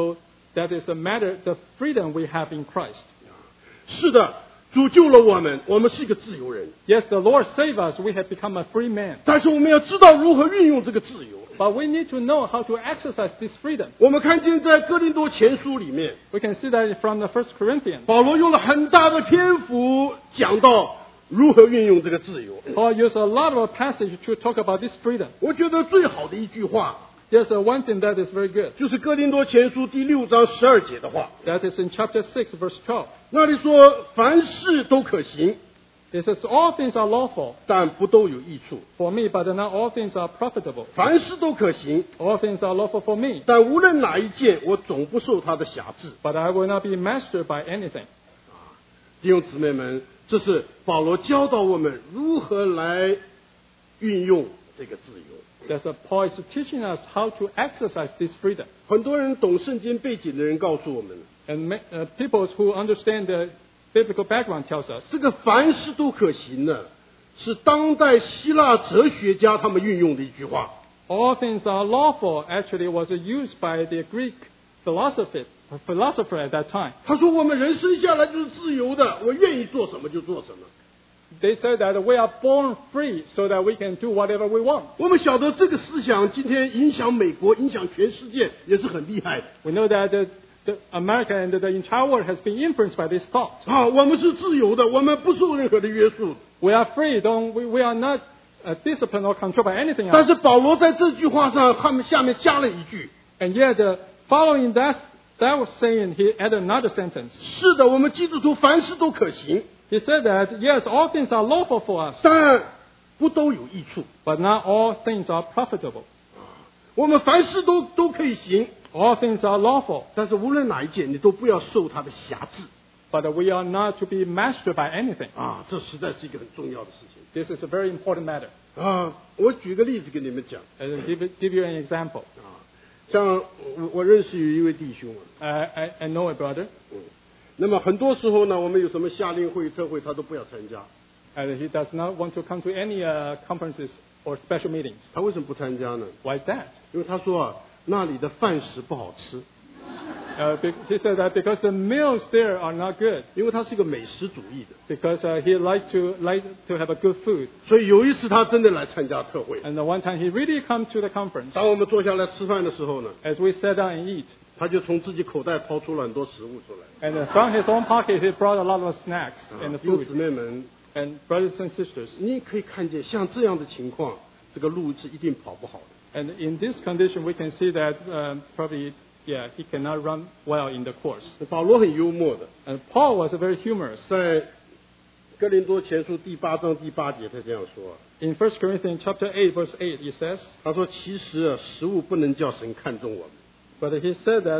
is a matter, the freedom we have in Christ. 是的，主救了我们，我们是一个自由人， Yes, the Lord saved us. We have become a free man. 但是我们要知道如何运用这个自由。 But we need to know how to exercise this freedom. 我们看见在哥林多前书里面， We can see that from the 1 Corinthians. 保罗用了很大的篇幅讲到如何运用这个自由。 Paul used a lot of passage to talk about this freedom. 我觉得最好的一句话， There's one thing that is very good. 就是哥林多前书第6章12节的话， That is in chapter 6, verse 12. 那里说凡事都可行， It says, all things are lawful 但不都有益处； for me, but not all things are profitable. 凡事都可行， All things are lawful for me, 但无论哪一件，我总不受它的辖制。 but I will not be mastered by anything. 弟兄姊妹们，这是保罗教导我们如何来运用这个自由。 That's Paul is teaching us how to exercise this freedom. 很多人懂圣经背景的人告诉我们， And people who understand the biblical background tells us 这个凡事都可行呢， 是当代希腊哲学家他们运用的一句话。 All things are lawful actually was used by the Greek philosopher at that time. 他说我们人生下来就是自由的，我愿意做什么就做什么。 They said that we are born free so that we can do whatever we want. 我们晓得这个思想今天影响美国，影响全世界，也是很厉害的。 We know that the America and the entire world has been influenced by this thought. 我们是自由的，我们不受任何的约束。 We are free, we are not disciplined or controlled by anything 但 else. 是保罗在这句话上，他们下面加了一句。 And yet, following that was saying, he added another sentence. 是的，我们基督徒凡事都可行， He said that, yes, all things are lawful for us, 但不都有益处。 but not all things are profitable. 我们凡事都可以行， All things are lawful, 但是无论哪一件，你都不要受它的辖制。 but we are not to be mastered by anything. 这实在是一个很重要的事情。 This is a very important matter. 我举个例子给你们讲。 I'll give you an example. 像我认识有一位弟兄 I know a brother, 那么很多时候呢，我们有什么夏令会、特会，他都不要参加。 and he does not want to come to any conferences or special meetings. 他为什么不参加呢？ Why is that? 因为他说那里的饭食不好吃， He said that because the meals there are not good, 因为他是一个美食主义的， because he like to have a good food. 所以有一次他真的来参加特会。 And one time he really come to the conference. 当我们坐下来吃饭的时候呢， As we sat down and eat, 他就从自己口袋掏出了很多食物出来。 and from his own pocket he brought a lot of snacks and 弟兄姊 food. 妹们， And brothers and sisters, 你可以看见像这样的情况，这个路是一定跑不好的。 and in this condition we can see that probably, he cannot run well in the course. 保罗很幽默的， And Paul was very humorous. 在哥林多前书第8章第8节，他这样说。 In 1 Corinthians chapter 8, verse 8, he says, 他说：“其实食物不能叫神看重我们， but he said that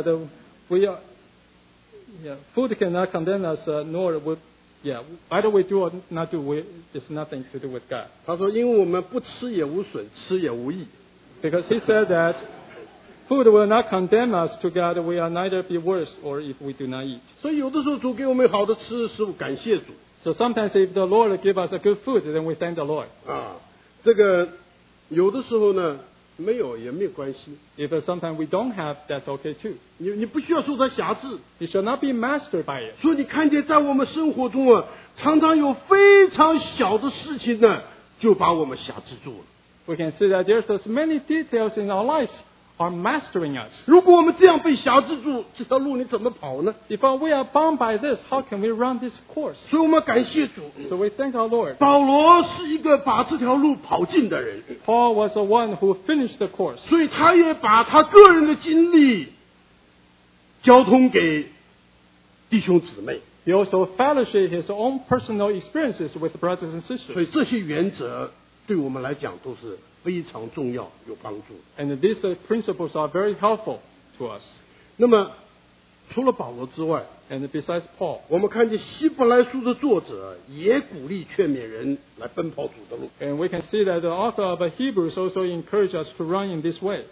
food cannot condemn us, nor would, either we do or not do, it's nothing to do with God. 他说，因为我们不吃也无损，吃也无益。 Because he said that food will not condemn us to God, we are neither be worse or if we do not eat. 所以有的时候主给我们好的吃的食物，感谢主 So sometimes if the Lord give us a good food, then we thank the Lord. 这个有的时候呢，没有也没有关系， If sometimes we don't have, that's okay too. 你不需要受它辖制。 You should not be mastered by it. 所以你看见在我们生活中常常有非常小的事情呢，就把我们辖制住了。 We can see that there's so many details in our lives are mastering us. 如果我们这样被辖制住，这条路你怎么跑呢？ If we are bound by this, how can we run this course? 所以我们感谢主， So we thank our Lord. 保罗是一个把这条路跑尽的人， Paul was the one who finished the course. 所以他也把他个人的经历交通给弟兄姊妹。 He also fellowship his own personal experiences with brothers and 所 sisters. 以这些原则对我们来讲都是非常重要、有帮助的。 And these principles are very helpful to us. 那么，除了保罗之外， And besides Paul, 我们看见希伯来书的作者也鼓励劝勉人来奔跑主的路。 and we can see that the author of Hebrews also encouraged us to run in this way.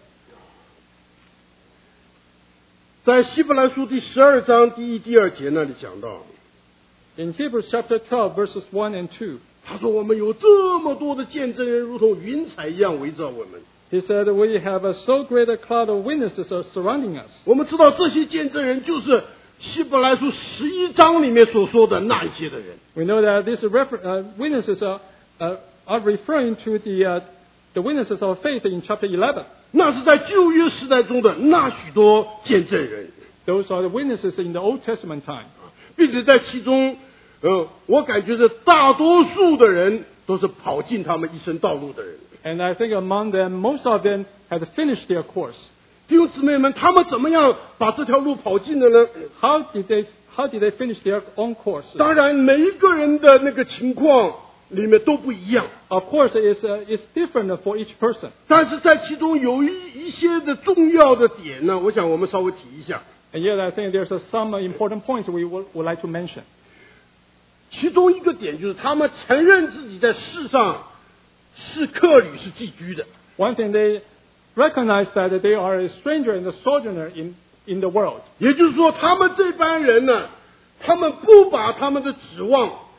在希伯来书第12章第1、第2节那里讲到， In Hebrews chapter 12, verses 1 and 2, 他说我们有这么多的见证人，如同云彩一样围着我们。 he said, we have so great a cloud of witnesses surrounding us. 我们知道这些见证人就是希伯来书11章里面所说的那一些的人。 We know that these witnesses are referring to the witnesses of faith in chapter 11. 那是在旧约时代中的那许多见证人， Those are the witnesses in the Old Testament time. 并且在其中，我感觉是大多数的人都是跑进他们一生道路的人。 And I think among them, most of them had finished their course. 弟兄姊妹们，他们怎么样把这条路跑尽的呢？ How did they finish their own course? 当然，每一个人的那个情况里面都不一样， Of course, it's different for each person. 但是在其中有一些的重要的点呢，我想我们稍微提一下。 And yet I think there's some important points we would like to mention. 其中一个点就是他们承认自己在世上是客旅、是寄居的。 One thing, they recognize that they are a stranger and a sojourner in the world. 也就是说，他们这班人呢，他们不把他们的指望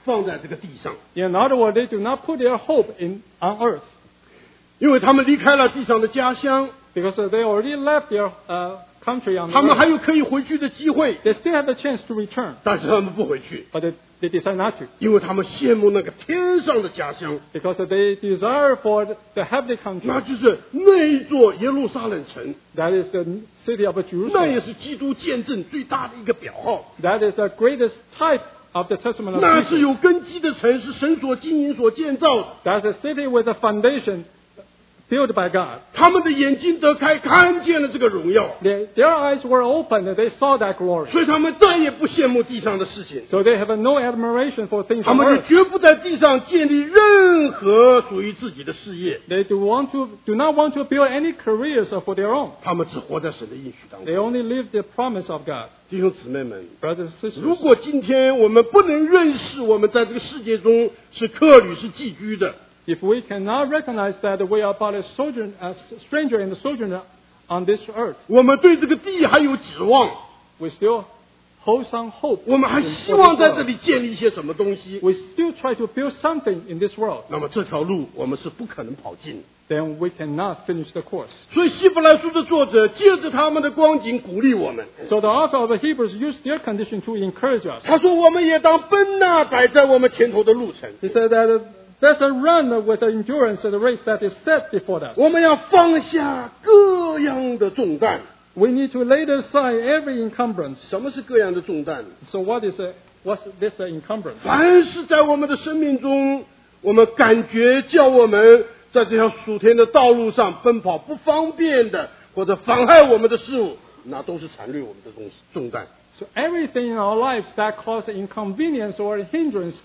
放在这个地上， In other words, they do not put their hope on earth 因为他们离开了地上的家乡， because they already left their country on 他 the 们还 earth. 有可以回去的机会， They still have the chance to return, 但是他们不回去， but they decide not to 因为他们羡慕那个天上的家乡， because they desire for the heavenly country. 那就是那一座耶路撒冷城， That is the city of 那也 Jerusalem. 是基督见证最大的一个表号。 That is the greatest type of the testament of 那是 Jesus. 有根基的城，是神所经营所建造的。 That's a city with a foundation built by God. 他们的眼睛得开，看见了这个荣耀， Their eyes were opened, they saw that glory. 所以他们再也不羡慕地上的事情， So they have no admiration for things 他 on 们就 earth. 绝不在地上建立任何属于自己的事业， They do not want to build any careers for their own. 他们只活在神的应许当 They 中。 only live the promise of God. 弟兄姊妹们， Brothers and 如 sisters, 果今天我们不能认识我们在这个世界中是客旅是寄居的， if we cannot recognize that we are but a stranger and a sojourner on this earth, 我们对这个地还有指望， we still hold some hope. 我们还 for 希望 this 在这 world. 里建立一些什么东西， We still try to build something in this world. 那么这条路我们是不可能跑尽。 Then we cannot finish the course. 所以希伯来书的作者借着他们的光景鼓励我们， So the author of the Hebrews used their condition to encourage us. 他说我们也当奔那摆在我们前头的路程， He said that there's a run with the endurance of the race that is set before us. 我们要放下各样的重担。 We need to lay aside every encumbrance. 什么是各样的重担？ So what's this encumbrance? 凡是在我们的生命中，我们感觉叫我们在这条属天的道路上奔跑不方便的，或者妨害我们的事物，那都是缠累我们的重担。 So everything in our lives that causes inconvenience or hindrance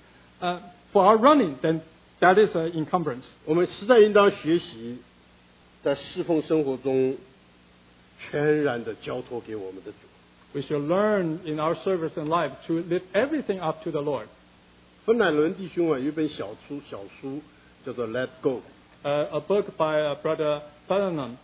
for our running, then that is an encumbrance. 我们实在应当学习，在侍奉生活中全然的交托给我们的主。 We should learn in our service and life to lift everything up to the Lord. 芬兰伦弟兄啊，有一本小书叫做《Let Go》， A book by Brother Ferdinand,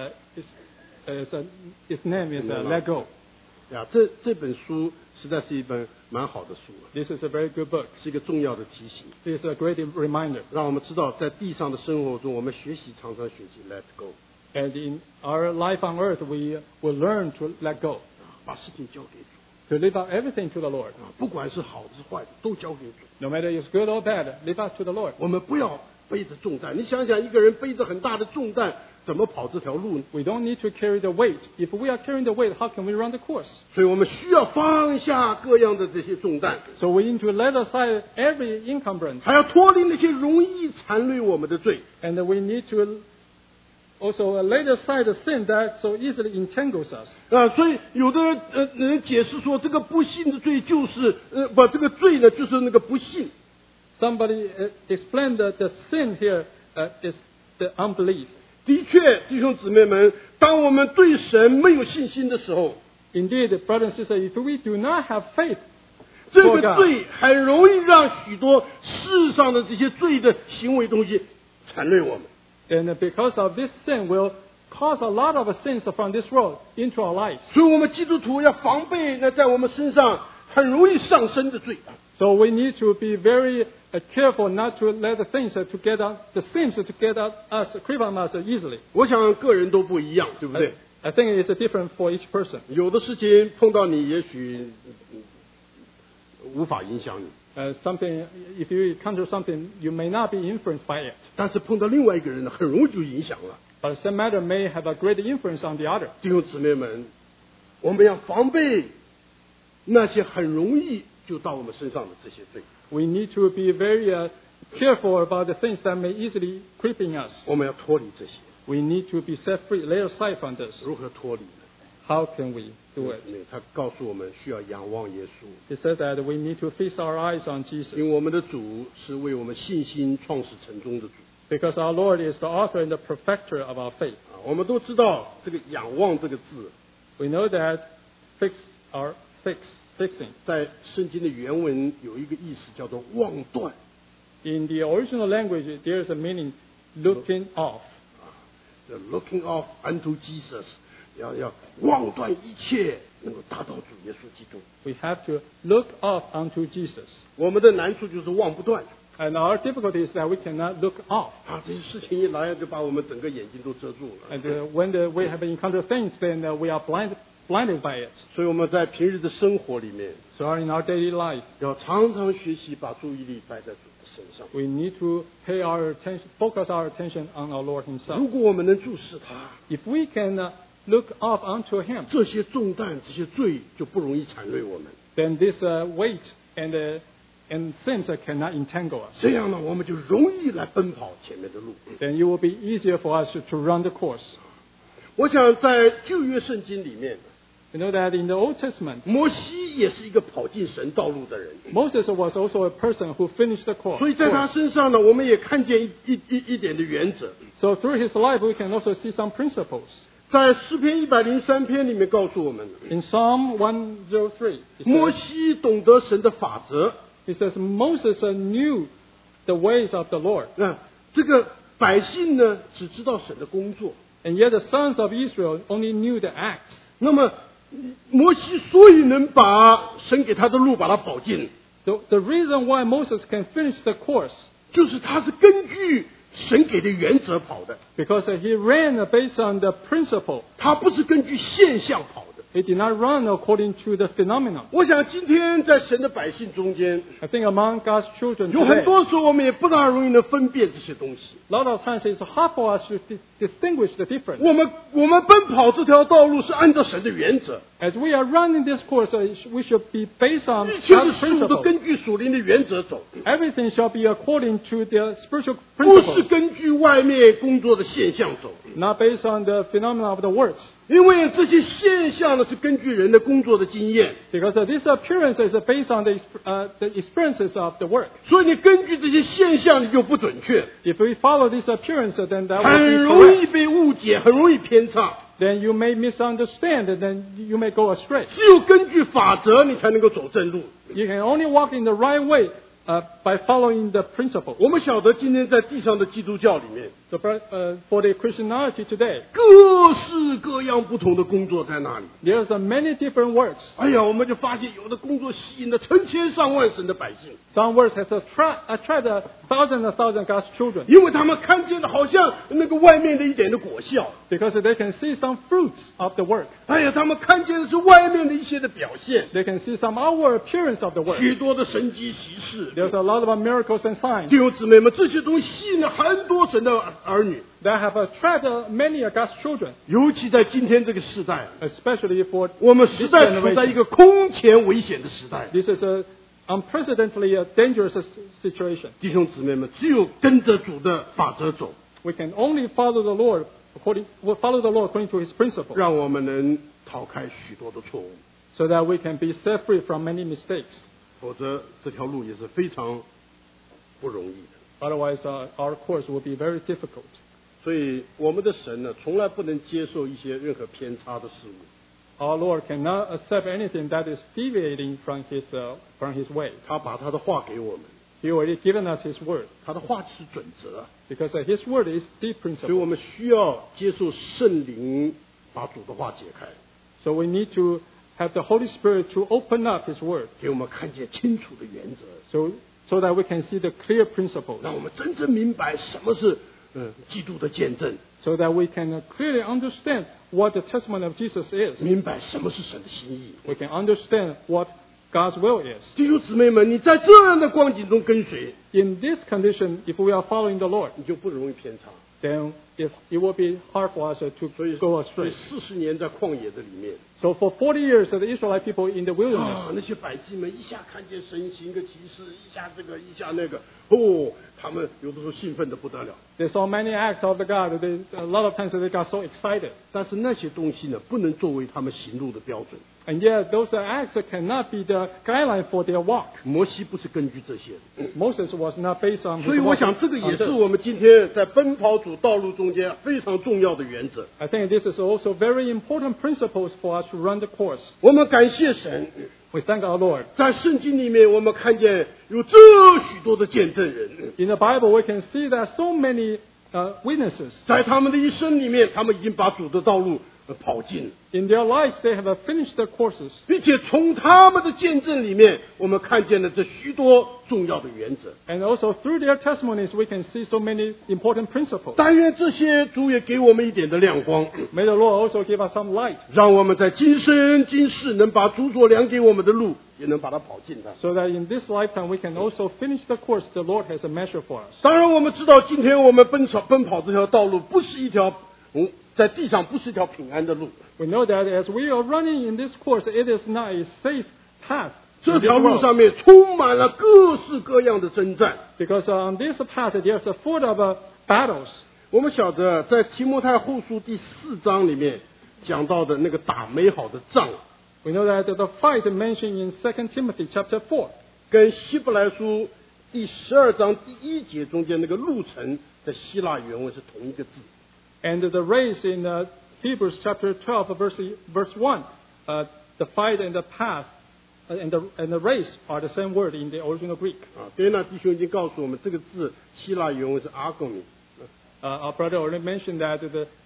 its name is Let Go. 呀，这本书实在是一本蛮好的书， This is a very good book. 是一个重要的提醒， It is a great reminder. 让我们知道在地上的生活中，我们常常学习 Let Go， And in our life on earth, we will learn to let go, 把事情交给主 to leave out everything to the Lord. 啊，不管是好是坏，都交给主。 No matter it's good or bad, leave out to the Lord. 我们不要背着重担，你想想，一个人背着很大的重担，怎么跑这条路呢？ We don't need to carry the weight. If we are carrying the weight, how can we run the course? 所以我们需要放下各样的这些重担， So we need to let aside every encumbrance. 还要脱离那些容易缠累我们的罪。 And we need to also lay aside the sin that so easily entangles us. 啊，所以有的人解释说，这个不信的罪就是这个罪呢就是那个不信。 Somebody explained that the sin here is the unbelief. 的确，弟兄姊妹们，当我们对神没有信心的时候， Indeed, brothers and sisters, if we do not have faith 这 for 个 God, 罪很容易让许多世上的这些罪的行为东西缠累我们。 and because of this sin will cause a lot of sins from this world into our lives. 所以，我们基督徒要防备那在我们身上很容易上升的罪。 So we need to be very careful not to let the things to get out, the sins to get out us, creep on us easily. 我想个人都不一样，对不对？ I think it's different for each person. 有的事情碰到你，也许无法影响你， Something, if you encounter something, you may not be influenced by it. 但是碰到另外一个人呢，很容易就影响了。 But some matter may have a great influence on the other. 弟兄姊妹们，我们要防备那些很容易就到我们身上的这些罪。 We need to be very careful about the things that may easily creep in us. 我们要脱离这些， We need to be set free, lay aside from this. 如何脱离呢？ How can we do it? 他告诉我们需要仰望耶稣， He said that we need to fix our eyes on Jesus. 因为我们的主是为我们信心创始成终的主。 Because our Lord is the author and the perfecter of our faith. 啊，我们都知道这个仰望这个字， We know that fixing. 在圣经的原文有一个意思叫做望断。 In the original language, there is a meaning looking off. The looking off unto Jesus， 要忘断一切，能够达到主耶稣基督。 We have to look up unto Jesus. 我们的难处就是忘不断 And our difficulty is that we cannot look off. 啊！这些事情一来，就把我们整个眼睛都遮住了。 And when we have encountered things, then we are blinded by it. 所以我们在平日的生活里面， So in our daily life, 要常常学习把注意力摆在主的身上。 we need to pay our attention, focus our attention on our Lord Himself. 如果我们能注视他， If we can look up unto Him, 这些重担、这些罪就不容易缠累我们。 then this weight and sins cannot entangle us. 这样呢，我们就容易来奔跑前面的路。 Then it will be easier for us to run the course. 我想在旧约圣经里面， You know that in the Old Testament, 摩西也是一个跑进神道路的人， Moses was also a person who finished the course. 所以在他身上呢，我们也看见一点的原则。 So through his life, we can also see some principles. 在诗篇103篇里面告诉我们， In Psalm 103, 摩西懂得神的法则。 it says Moses knew the ways of the Lord. 这个百姓呢，只知道神的工作。 And yet the sons of Israel only knew the acts. 那么摩西所以能把神给他的路把他跑尽， The reason why Moses can finish the course, 就是他是根据神给的原则跑的， because he ran based on the principle. 他不是根据现象跑的。 He did not run according to the phenomenon. 我想今天在神的百姓中间， I think among God's children 有很 today, 多时候我们也不大容易能分辨这些东西。 a lot of times it's hard for us to distinguish the difference. 我们奔跑这条道路是按照神的原则， As we are running this course, we should be based on 一切的 God's 事物都 principle. 根据属灵的原则走， Everything shall be according to the spiritual 不是 principles, 根据外面工作的现象走。 not based on the phenomena of the works. 因为这些现象呢是根据人的工作的经验， Because this appearance is based on the experiences of the work. 所以你根据这些现象你就不准确， If we follow this appearance, then that 很 will be 容易 correct. 被误解，很容易偏差。 Then you may misunderstand, and then you may go astray. 只有根据法则，你才能够走正路。 You can only walk in the right way by following the principles. 我们晓得今天在地上的基督教里面， So for the Christianity today, 各式各样不同的工作在那里。 there's many different works. 哎呀，我们就发现有的工作吸引了成千上万神的百姓， Some works has attracted thousands and thousands of God's children 因为他们看见的好像那个外面的一点的果效。 because they can see some fruits of the work. 哎呀，他们看见的是外面的一些的表现， They can see some outward appearance of the work. 许多的神迹奇事。 There's a lot of miracles and signs 弟兄姊妹们，这些东西吸引了很多神的儿女， that have attracted many of God's children, 尤其在今天这个时代， especially for 我们实 this 在处在一 generation. 个空前危险的时代。 This is an unprecedentedly dangerous situation. 弟兄姊妹们，只有跟着主的法则走， We can only follow the Lord according to His principle, 让我们能逃开许多的错误， so that we can be set free from many mistakes. 否则这条路也是非常不容易的。 Otherwise, our course will be very difficult. 所以我们的神呢，从来不能接受一些任何偏差的事物， Our Lord cannot accept anything that is deviating from His way. 他把他的话给我们， He already given us His word, 他的话是准则， because His word is the 所以我 principle. 们需要接受圣灵把主的话解开， So we need to have the Holy Spirit to open up His word, 给我们看见清楚的原则， so that we can see the clear principles, 让我们真正明白什么是基督的见证， so that we can clearly understand what the testimony of Jesus is. 明白什么是神的心意。 We can understand what God's will is. 弟兄姊妹们，你在这样的光景中跟随， In this condition, if we are following the Lord, 你就不容易偏差。 then it will be hard for us to 所以 go 所以 astray. 40年在旷野的里面， So for 40 years, the Israelite people in the wilderness, 那些百姓们一下看见神行个奇事，一下这个，一下那个，他们有的时候兴奋的不得了。 they saw many acts of the God. A lot of times they got so excited. 但是那些东西呢，不能作为他们行路的标准。 And yet those acts cannot be the guideline for their walk. 摩西不是根据这些的， Moses was not based on 所 his 以我 walk 想这个 on 也是 this. 我们今天在奔跑主道路中间非常重要的原则。 I think this is also very important principles for us to run the course. 我们感谢神， We thank our Lord. 在圣经里面我们看见有这许多的见证人， In the Bible, we can see that so many witnesses, 在他们的一生里面，他们已经把主的道路跑尽了， In their lives, they have finished their courses. 并且从他们的见证里面，我们看见了这许多重要的原则。 And also through their testimonies, we can see so many important principles. 但愿这些主也给我们一点的亮光， May the Lord also give us some light, 让我们在今生今世能把主所量给我们的路，也能把它跑尽它。 so that in this lifetime we can also finish the course the Lord has a measure for us. 当然，我们知道今天我们奔跑这条道路不是一条在地上不是一条平安的路， We know that as we are running in this course, it is not a safe path. 这 in this 条路 world. 上面充满了各式各样的征战。 Because on this path, there's a full of battles. 我们晓得，在提摩太后书第4章里面讲到的那个打美好的仗， We know that the fight mentioned in 2 Timothy chapter 4 跟希伯来书第12章第1节中间那个路程，在希腊原文是同一个字。 and the race in Hebrews chapter 12 verse 1, the fight and the path and the race are the same word in the original Greek. 贝纳弟兄已经告诉我们，这个字希腊原文是 agony。 Our brother already mentioned that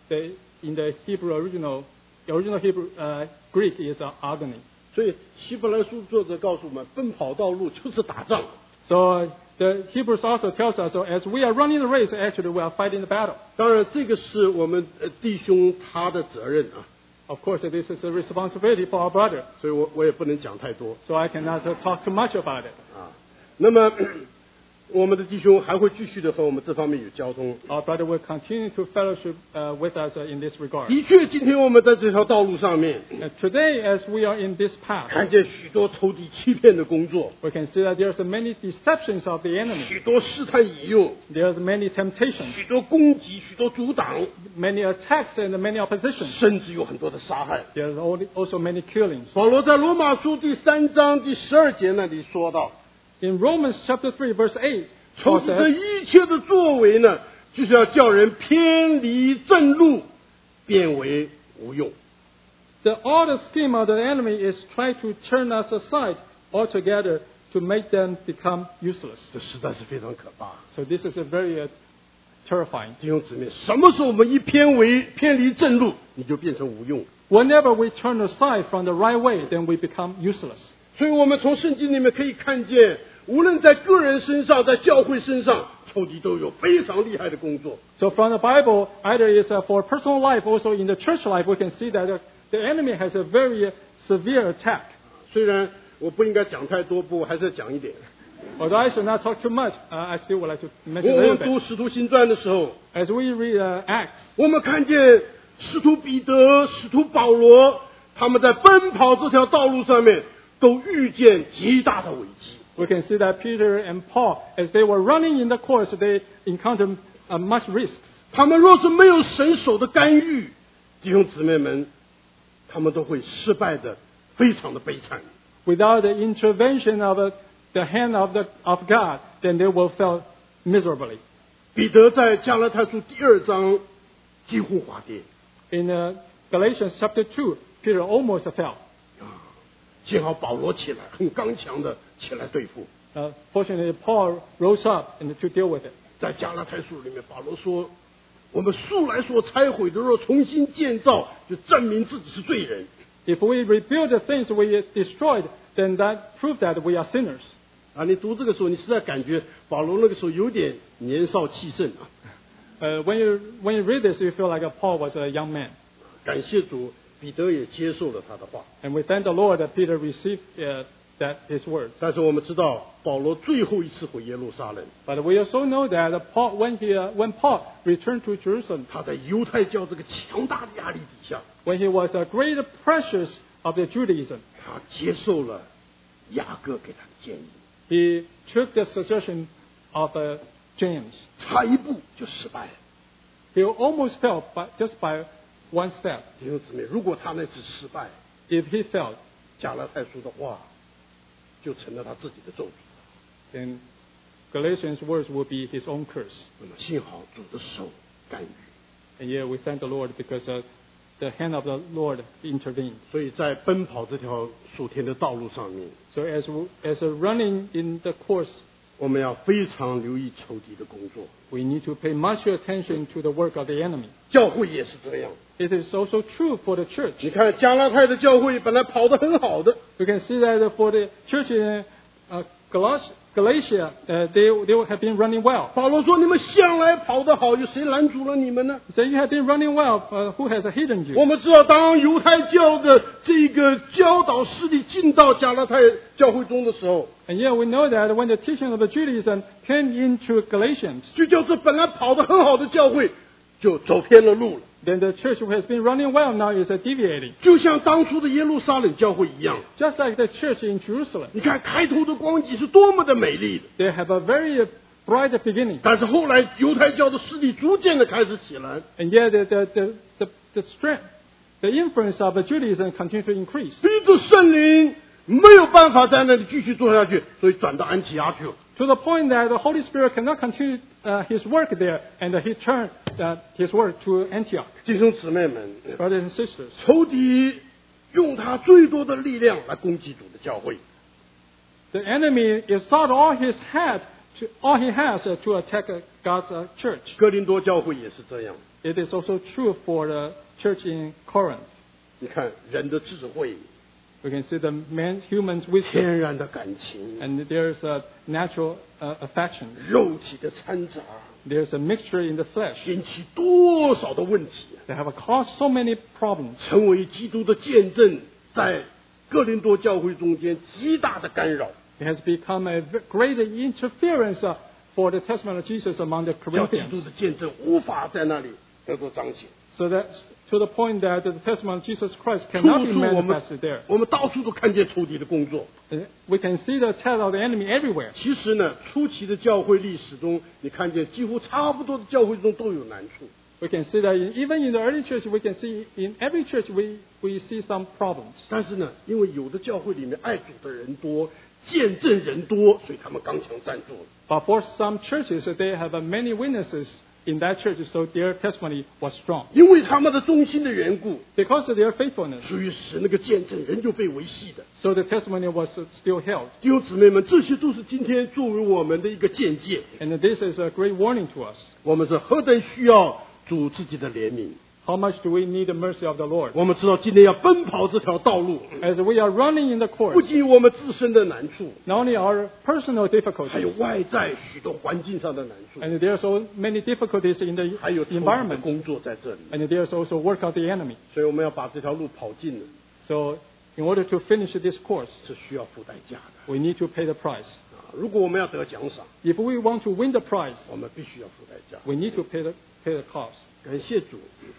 in the Hebrew original Hebrew Greek is agony. 所以希伯来书作者告诉我们，奔跑道路就是打仗。 So the Hebrews also tells us, so as we are running the race, actually we are fighting the battle. 当然，这个是我们弟兄他的责任啊， Of course, this is a responsibility for our brother, 所以我也不能讲太多 so I cannot talk too much about it. 啊。那么我们的弟兄还会继续的和我们这方面有交通。 Our brother will continue to fellowship with us in this regard. 的确，今天我们在这条道路上面 Today, as we are in this path, 看见许多仇敌欺骗的工作， we can see that there's many deceptions of the enemy. 许多试探引诱， There's many temptations, 许多攻击，许多阻挡， many attacks, and many oppositions. 甚至有很多的杀害。 There's also many killings. 保罗在罗马书第3章第12节那里说到， In Romans chapter 3, verse 8, 仇 Paul 敌这 says, 一切的作为呢，就是要叫人偏离正路，变为无用。 all the scheme of the enemy is trying to turn us aside altogether to make them become useless. 这实在是非常可怕。 So this is a very terrifying. 弟兄姊妹，什么时候我们一偏离正路，你就变成无用。 Whenever we turn aside from the right way, then we become useless. 所以我们从圣经里面可以看见，无论在个人身上，在教会身上，仇敌都有非常厉害的工作。 So from the Bible, either it's for personal life, also in the church life, we can see that the enemy has a very severe attack. 虽然我不应该讲太多，不过还是要讲一点。 Although I should not talk too much, I still would like to 我 mention a 们 little 读 bit. 使徒行传的时候， As we read Acts, 我们看见使徒彼得、使徒保罗，他们在奔跑这条道路上面，都遇见极大的危机。 we can see that Peter and Paul, as they were running in the course, they encountered much risks. 他们若是没有神手的干预，弟兄姊妹们，他们都会失败的非常的悲惨。 Without the intervention of the hand of God, then they will fail miserably. 彼得在加拉太书第2章几乎滑跌， In Galatians chapter 2, Peter almost fell. 幸好保罗起来，很刚强的起来对付。 Fortunately, Paul rose up and to deal with it. 在加拉太书里面，保罗说：“我们素来所拆毁的，若重新建造，就证明自己是罪人。” If we rebuild the things we destroyed, then that proves that we are sinners. 啊，你读这个时候，你实在感觉保罗那个时候有点年少气盛啊。 When you read this, you feel like Paul was a young man. 感谢主，彼得也接受了他的话。 And we thank the Lord that Peter received his words. 但是我们知道，保罗最后一次回耶路撒冷， But we also know that Paul, when Paul returned to Jerusalem, 他在犹太教这个强大的压力底下， when he was a great pressures of the Judaism, 他接受了雅各给他的建议， he took the suggestion of James. 差一步就失败了。 He almost fell just by one step. 弟兄姊妹，如果他那次失败， If he failed, 加拉太书的话就成了他自己的咒诅。 then Galatians' words will be his own curse. 那么幸好主的手干预， And yet we thank the Lord because the hand of the Lord intervened. 所以在奔跑这条属天的道路上面， So as running in the course 我们要非常留意仇敌的工作。 We need to pay much attention to the work of the enemy. 教会也是这样。 It is also true for the church. 你看加拉太的教会本来跑得很好的， You can see that for the church in Galatia, they have been running well. 保罗说：“你们向来跑得好，有谁拦阻了你们呢？” So you have been running well. Who has hidden you? 我们知道，当犹太教的这个教导势力进到加拉太教会中的时候， And yet we know that when the teaching of the Judaism came into Galatians, 就叫这本来跑得很好的教会就走偏了路了。 then the church who has been running well now is deviating. 就像当初的耶路撒冷教会一样， Just like the church in Jerusalem. 你看开头的光景是多么的美丽的， They have a very bright beginning. 但是后来犹太教的势力逐渐的开始起来， And yet the strength, the influence of Judaism continues to increase. 逼着圣灵没有办法在那里继续做下去，所以转到安提阿去了。 To the point that the Holy Spirit cannot continue his work there, and he turned his work to Antioch. 弟兄姊妹们， Brothers and sisters, 仇敌用他最多的力量来攻击主的教会。 the enemy is out all he has to attack God's church. 哥林多教会也是这样。 It is also true for the church in Corinth. 你看人的智慧、 We can see the human's wisdom, 天然的感情、 and there's a natural affection. 肉体的掺杂， There's a mixture in the flesh. 引起多少的问题？ They have caused so many problems. 成为基督的见证，在哥林多教会中间极大的干扰， It has become a great interference for the testimony of Jesus among the 叫基督 Corinthians. 的见证无法在那里得到彰显。 So that to the point that the testimony of Jesus Christ 处 cannot be 处我们 manifested there. 我们到处都看见仇敌的工作。 We can see the attack of the enemy everywhere. 其实呢，初期的教会历史中，你看见几乎差不多的教会中都有难处。 We can see that even in the early church, we can see in every church we see some problems. 但是呢，因为有的教会里面爱主的人多，见证人多，所以他们刚强站住了。 But for some churches, they have many witnesses in that church, so their testimony was strong. 因为他们的忠心的缘故， Because of their faithfulness, 所以使那个见证人就被维系的。 so the testimony was still held. 弟兄姊妹们，这些都是今天作为我们的一个见解。 And this is a great warning to us. 我们是何等需要主自己的怜悯。 How much do we need the mercy of the Lord? 我们知道今天要奔跑这条道路， As we are running in the 不 course, 仅有我们自身的难处， not only our personal 还有 difficulties, 外在许多环境上的难处， and there's so many difficulties in the 还有仇敌的 environment, 工作在这里。 and there's also work of the enemy. 所以我们要把这条路跑尽了， So in order to finish this course, 是需要付代价的。 we need to pay the price. 如果我们要得奖赏， If we want to win the prize, 我们必须要付代价。 we need to pay the cost. 感谢主。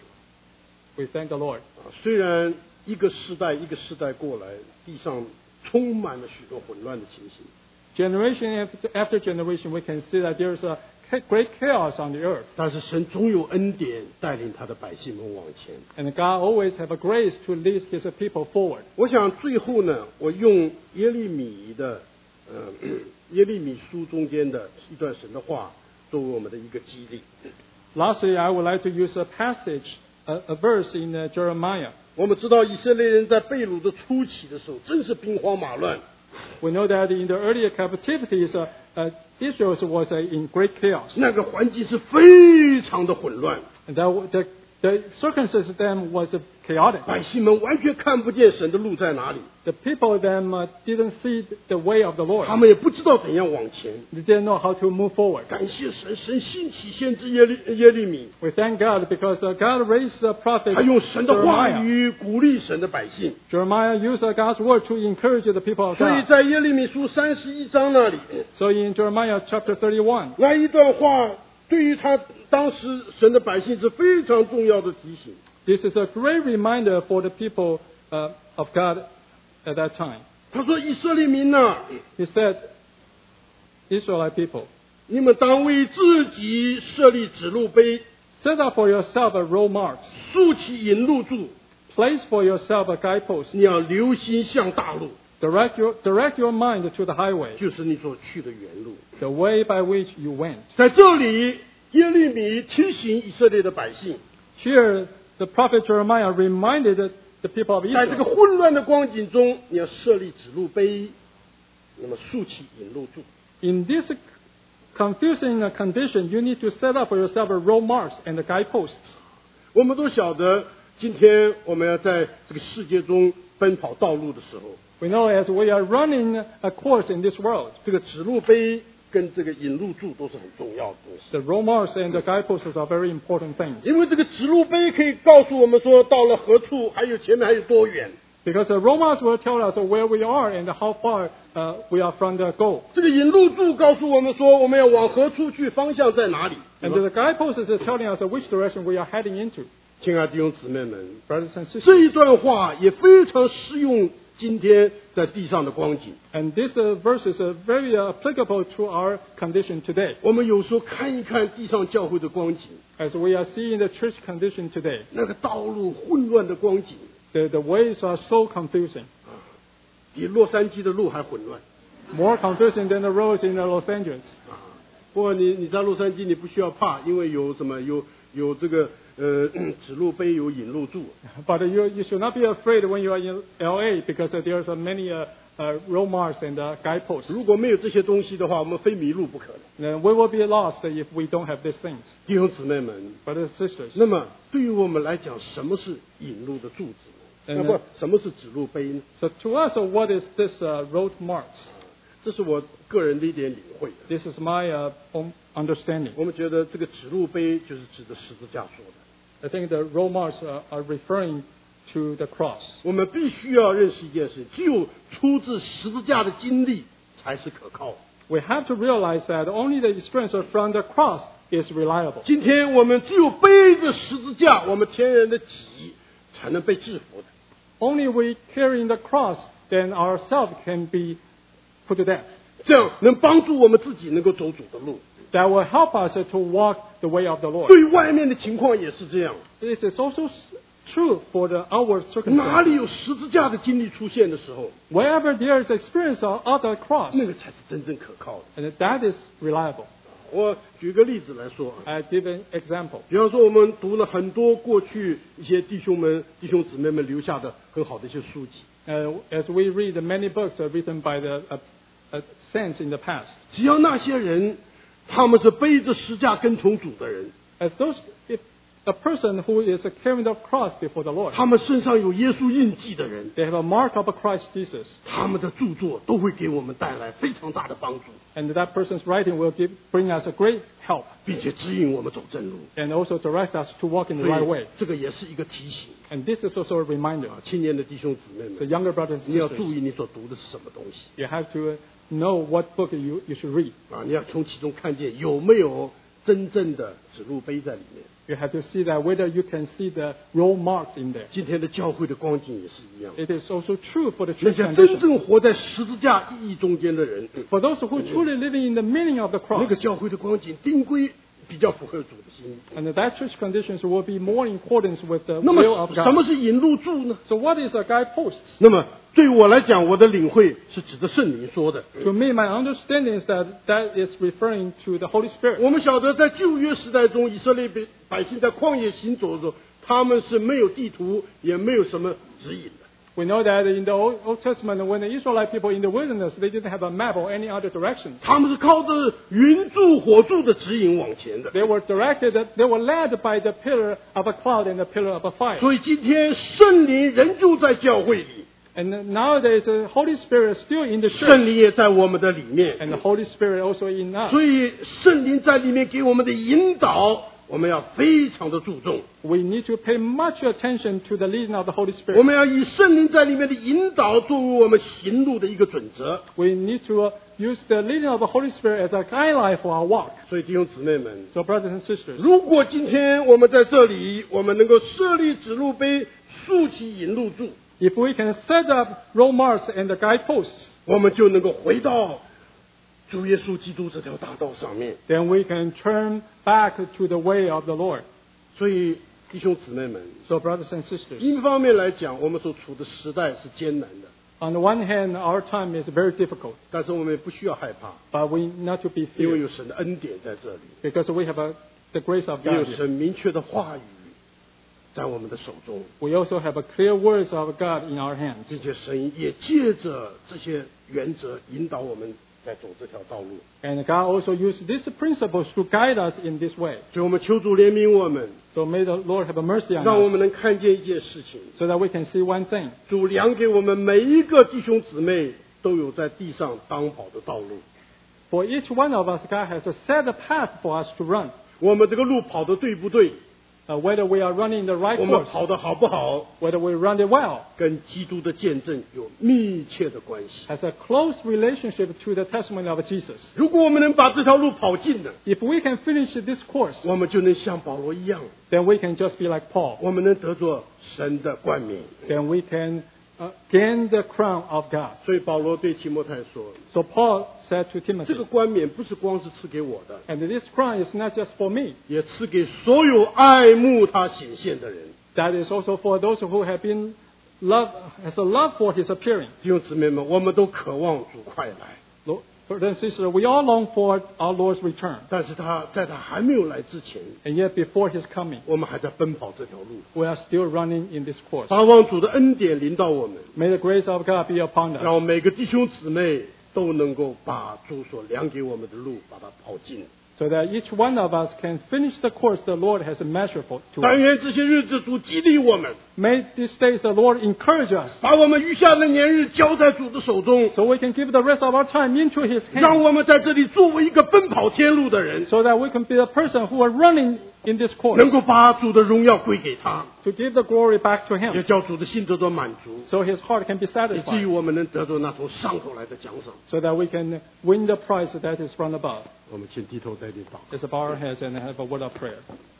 We thank the Lord. 虽然一个世代一个世代过来，地上充满了许多混乱的情形， Generation after generation, we can see that there's a great chaos on the earth. 但是神总有恩典带领他的百姓们往前。 And God always have a grace to lead His people forward. 我想最后呢，我用耶利米的耶利米书中间的一段神的话，作为我们的一个激励。 Lastly, I would like to use a passage, a verse in Jeremiah. 我们知道以色列人在被掳的初期的时候，真是兵荒马乱。 We know that in the earlier captivities, Israel was in great chaos. 那个环境是非常的混乱， And the circumstances then was chaotic. 百姓们完全看不见神的路在哪里， The people then didn't see the way of the Lord. 他们也不知道怎样往前。 They didn't know how to move forward. 感谢神，神兴起先知耶利米， We thank God because God raised the prophet 他用神的话 Jeremiah. 语鼓励神的百姓。 Jeremiah used God's word to encourage the people of 所以 God. 在耶利米书31章那里， So in Jeremiah chapter 31, 那一段话对于他当时神的百姓是非常重要的提醒。 this is a great reminder for the people of God at that time. 他说：“以色列民呐、 He said, Israelite people, 你们当为自己设立指路碑， set up for yourself a road marks. 竖起引路柱。 Place for yourself a guidepost. 你要留心向大路， Direct your mind to the highway, 就是你所去的原路。 the way by which you went. 在这里，耶利米提醒以色列的百姓， Here, the prophet Jeremiah reminded the people of 在这个 Israel 混乱的光景中，你要设立指路碑，那么竖起引路柱。 In this confusing condition, you need to set up for yourself road marks and guideposts. 我们都晓得，今天我们要在这个世界中奔跑道路的时候， We know as we are running a course in this world, 这个指路碑跟这个引路柱都是很重要的东西。 the road marks and the guideposts are very important things. 因为这个指路碑可以告诉我们说，到了何处，还有前面还有多远。 Because the road marks will tell us where we are and how far we are from the goal. 这个引路柱告诉我们说，我们要往何处去，方向在哪里。 And the guideposts is telling us which direction we are heading into. 亲爱的弟兄姊妹们， Brothers and sisters. 这一段话也非常适用今天在地上的光景。 And this verse is very applicable to our condition today. 我们有时候看一看地上教会的光景， As we are seeing the church condition today, 那个道路混乱的光景， the ways are so confusing. 比洛杉矶的路还混乱。 More confusing than the roads in Los Angeles. 不过你在洛杉矶你不需要怕，因为有什么有这个指路碑，有引路柱。 But you should not be afraid when you are in LA because there's many road marks and guideposts. 如果没有这些东西的话，我们非迷路不可能。 Then we will be lost if we don't have these things. 弟兄姊妹们， Brothers and sisters. 那么对于我们来讲，什么是引路的柱子呢？不，什么是指路碑呢？ So to us, what is this road marks? 这是我个人的一点领会。 This is my own understanding. 我们觉得这个指路碑就是指的十字架说的。 I think the road marks are referring to the cross. 我们必须要认识一件事，只有出自十字架的经历才是可靠的。 We have to realize that only the experience from the cross is reliable. 今天我们只有背着十字架，我们天然的己才能被制服的。 Only we carrying the cross, then ourselves can be put to death. 这样能帮助我们自己能够走主的路。 That will help us to walk the way of the Lord. 对外面的情况也是这样。 This is also true for the outward 哪 circumstances. 里有十字架的经历出现的时候， Wherever there is experience of the cross, 那个才是真正可靠的。 and that is reliable. 我举个例子来说， I give an example. 比方说我们读了很多过去一些弟兄姊妹们留下的很好的一些书籍， As we read many books written by the saints in the past, 只要那些人他们是背着十字架跟从主的人， if a person who is carrying the cross before the Lord, 他们身上有耶稣印记的人， they have a mark of Christ Jesus, 他们的著作都会给我们带来非常大的帮助， and that person's writing will bring us a great help 并且指引我们走正路。 and also direct us to walk in the 所 right 以 way. 这个也是一个提醒 And this is also a reminder. 啊，青年的弟兄姊妹 The 们， younger brothers and 你要注 sisters, 意你所读的是什么东西 you have to know what book you should read. 啊，你要从其中看见有没有真正的指路碑在里面。 You have to see that whether you can see the road marks in there. 今天的教会的光景也是一样， It is also true for the 那 church 些真 condition. 正活在十字架意义中间的人， For those who truly living in the meaning of the 那 cross, 个教会的光景定规比较符合主的心意。 and that church conditions will be more in accordance with the 那 will 么 of 什么 God. 是引路柱呢？ So what is a guidepost? 那么对我来讲，我的领会是指的圣灵说的。 To me, my understanding is that is referring to the Holy Spirit. 我们晓得，在旧约时代中，以色列百姓在旷野行走的时候，他们是没有地图，也没有什么指引的。 We know that in the Old Testament, when the Israelite people in the wilderness, they didn't have a map or any other directions. 他们是靠着云柱火柱的指引往前的。 They were led by the pillar of a cloud and the pillar of a fire. 所以今天圣灵仍旧在教会里， And nowadays, the Holy Spirit is still in the 圣 church, 灵也在我们的里面。 and the Holy Spirit also in us. 所以圣灵在里面给我们的引导，我们要非常的注重。 We need to pay much attention to the leading of the Holy 我 Spirit. 们要以圣灵在里面的引导作为我们行路的一个准则。 We need to use the leading of the Holy Spirit as a guideline for our walk. 所以弟兄姊妹们， So, brothers and sisters, 如果今天我们在这里，我们能够设立指路碑，竖起引路柱， if we can set up road marks and the guideposts, 我们就能够回到主耶稣基督这条大道上面。 then we can turn back to the way of the Lord. 所以弟兄姊妹们， So, brothers and sisters, 一方面来讲，我们所处的时代是艰难的， on the one hand, our time is very difficult, 但是我们也不需要害怕， but we not to be 因为 feared 有神的恩典在这里， because we have the grace of 也有 God here. 神明确的话语在我们的手中， We also have a clear words of God in our hands. 并且神也借着这些原则引导我们在走这条道路。 And God also used these principles to guide us in this way. 所以我们求主怜悯我们， So may the Lord have mercy on 让我 us 们能看见一件事情： so that we can see one thing. 主量给我们每一个弟兄姊妹都有在地上当跑的道路。 For each one of us, God has set a path for us to run. 我们这个路跑得对不对？ Whether we are running the right 我们 course, 跑得好不好， whether we run it well, 跟基督的见证有密切的关系。 has a close relationship to the testimony of Jesus. 如果我们能把这条路跑尽了， If we can finish this course, 我们就能像保罗一样， then we can just be like Paul. 我们能得着神的冠冕。 Then we can gain the crown of God. 所以保罗对提摩太说 So Paul said to：“ 这 Timothy, 个冠冕不是光是赐给我的， and this crown is not just for me. 也赐给所有爱慕他显现的人。 That is also for those who have been has a love for His appearing. 弟兄姊妹们，我们都渴望主快来， Brothers and sisters, we all long for our Lord's return. 但是在他还没有来之前， And yet before His coming, 我们还在奔跑这条路。 we are still running in this course. 盼望主的恩典临到我们， May the grace of God be upon 让 us, 每个弟兄姊妹都能够把主所量给我们的路把它跑尽。 so that each one of us can finish the course the Lord has measured to 但 us. 愿这些日子主激励我们， May these days the Lord encourage us, 把我们余下的年日交在主的手中， so we can give the rest of our time into His 让 hands, 我们在这里作为一个奔跑天路的人， so that we can be the person who are running in this 能 course, 够把主的荣耀归给他， to give the glory back to 也 Him, 叫主的心得到满足， so His heart can be 以至于 satisfied, 我们能得到那从上头来的奖赏。 so that we can win the prize that is from above. 我们请低头在这里祷告。 Let's bow our heads and have a word of prayer.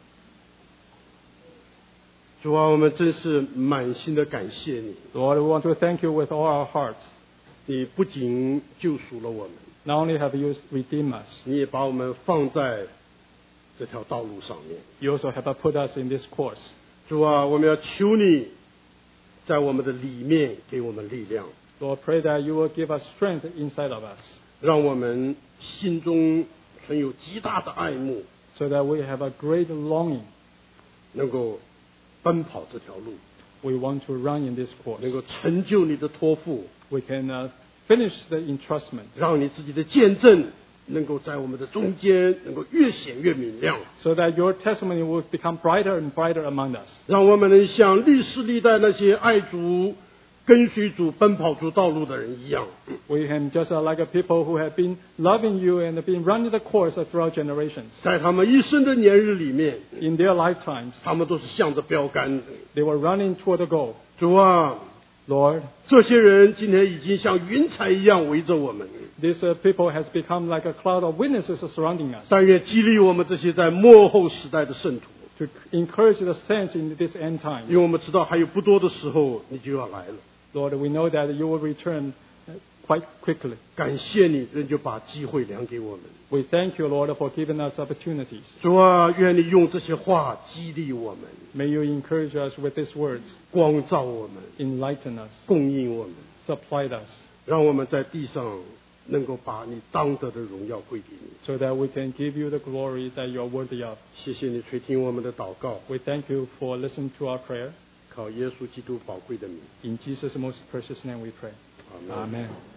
主啊，我们真是满心的感谢你， Lord, we want to thank you with all our hearts. 你不仅救赎了我们， Not only have you redeemed us, 你也把我们放在这条道路上面。 you also have put us in this course. 主啊，我们要求你在我们的里面给我们力量， Lord, pray that you will give us strength inside of us, 让我们心中存有极大的爱慕， so that we have a great longing. 能够奔跑这条路， We want to run in this 能 course. 够成就你的托付， We can finish the entrustment, 让你自己的见证能够在我们的中间能够越显越明亮， so that your testimony will become brighter and brighter among us. 让我们能像历世历代那些爱主、跟随主、奔跑主道路的人一样， We can just like a people who have been loving you and been running the course throughout generations. 在他们一生的年日里面， In their lifetimes, 他们都是向着标杆的。 they were running toward the goal. 主啊， Lord, 这些人今天已经像云彩一样围着我们， this people has become like a cloud of witnesses surrounding us, 但愿激励我们这些在末后时代的圣徒， to encourage the saints in this end 因 time. 为我们知道还有不多的时候你就要来了。 Lord, we know that you will return quite quickly. 感谢你，仍旧把机会量给我们。 We thank you, Lord, for giving us opportunities. 主啊，愿你用这些话激励我们， May you encourage us with these words, 光照我们， enlighten us, 供应我们， supply us, 让我们在地上能够把你当得的荣耀归给你。 so that we can give you the glory that you are worthy of. 谢谢你垂听我们的祷告， We thank you for listening to our prayer. 靠耶稣基督宝贵的名， In Jesus' most precious name we pray. 阿门。 Amen.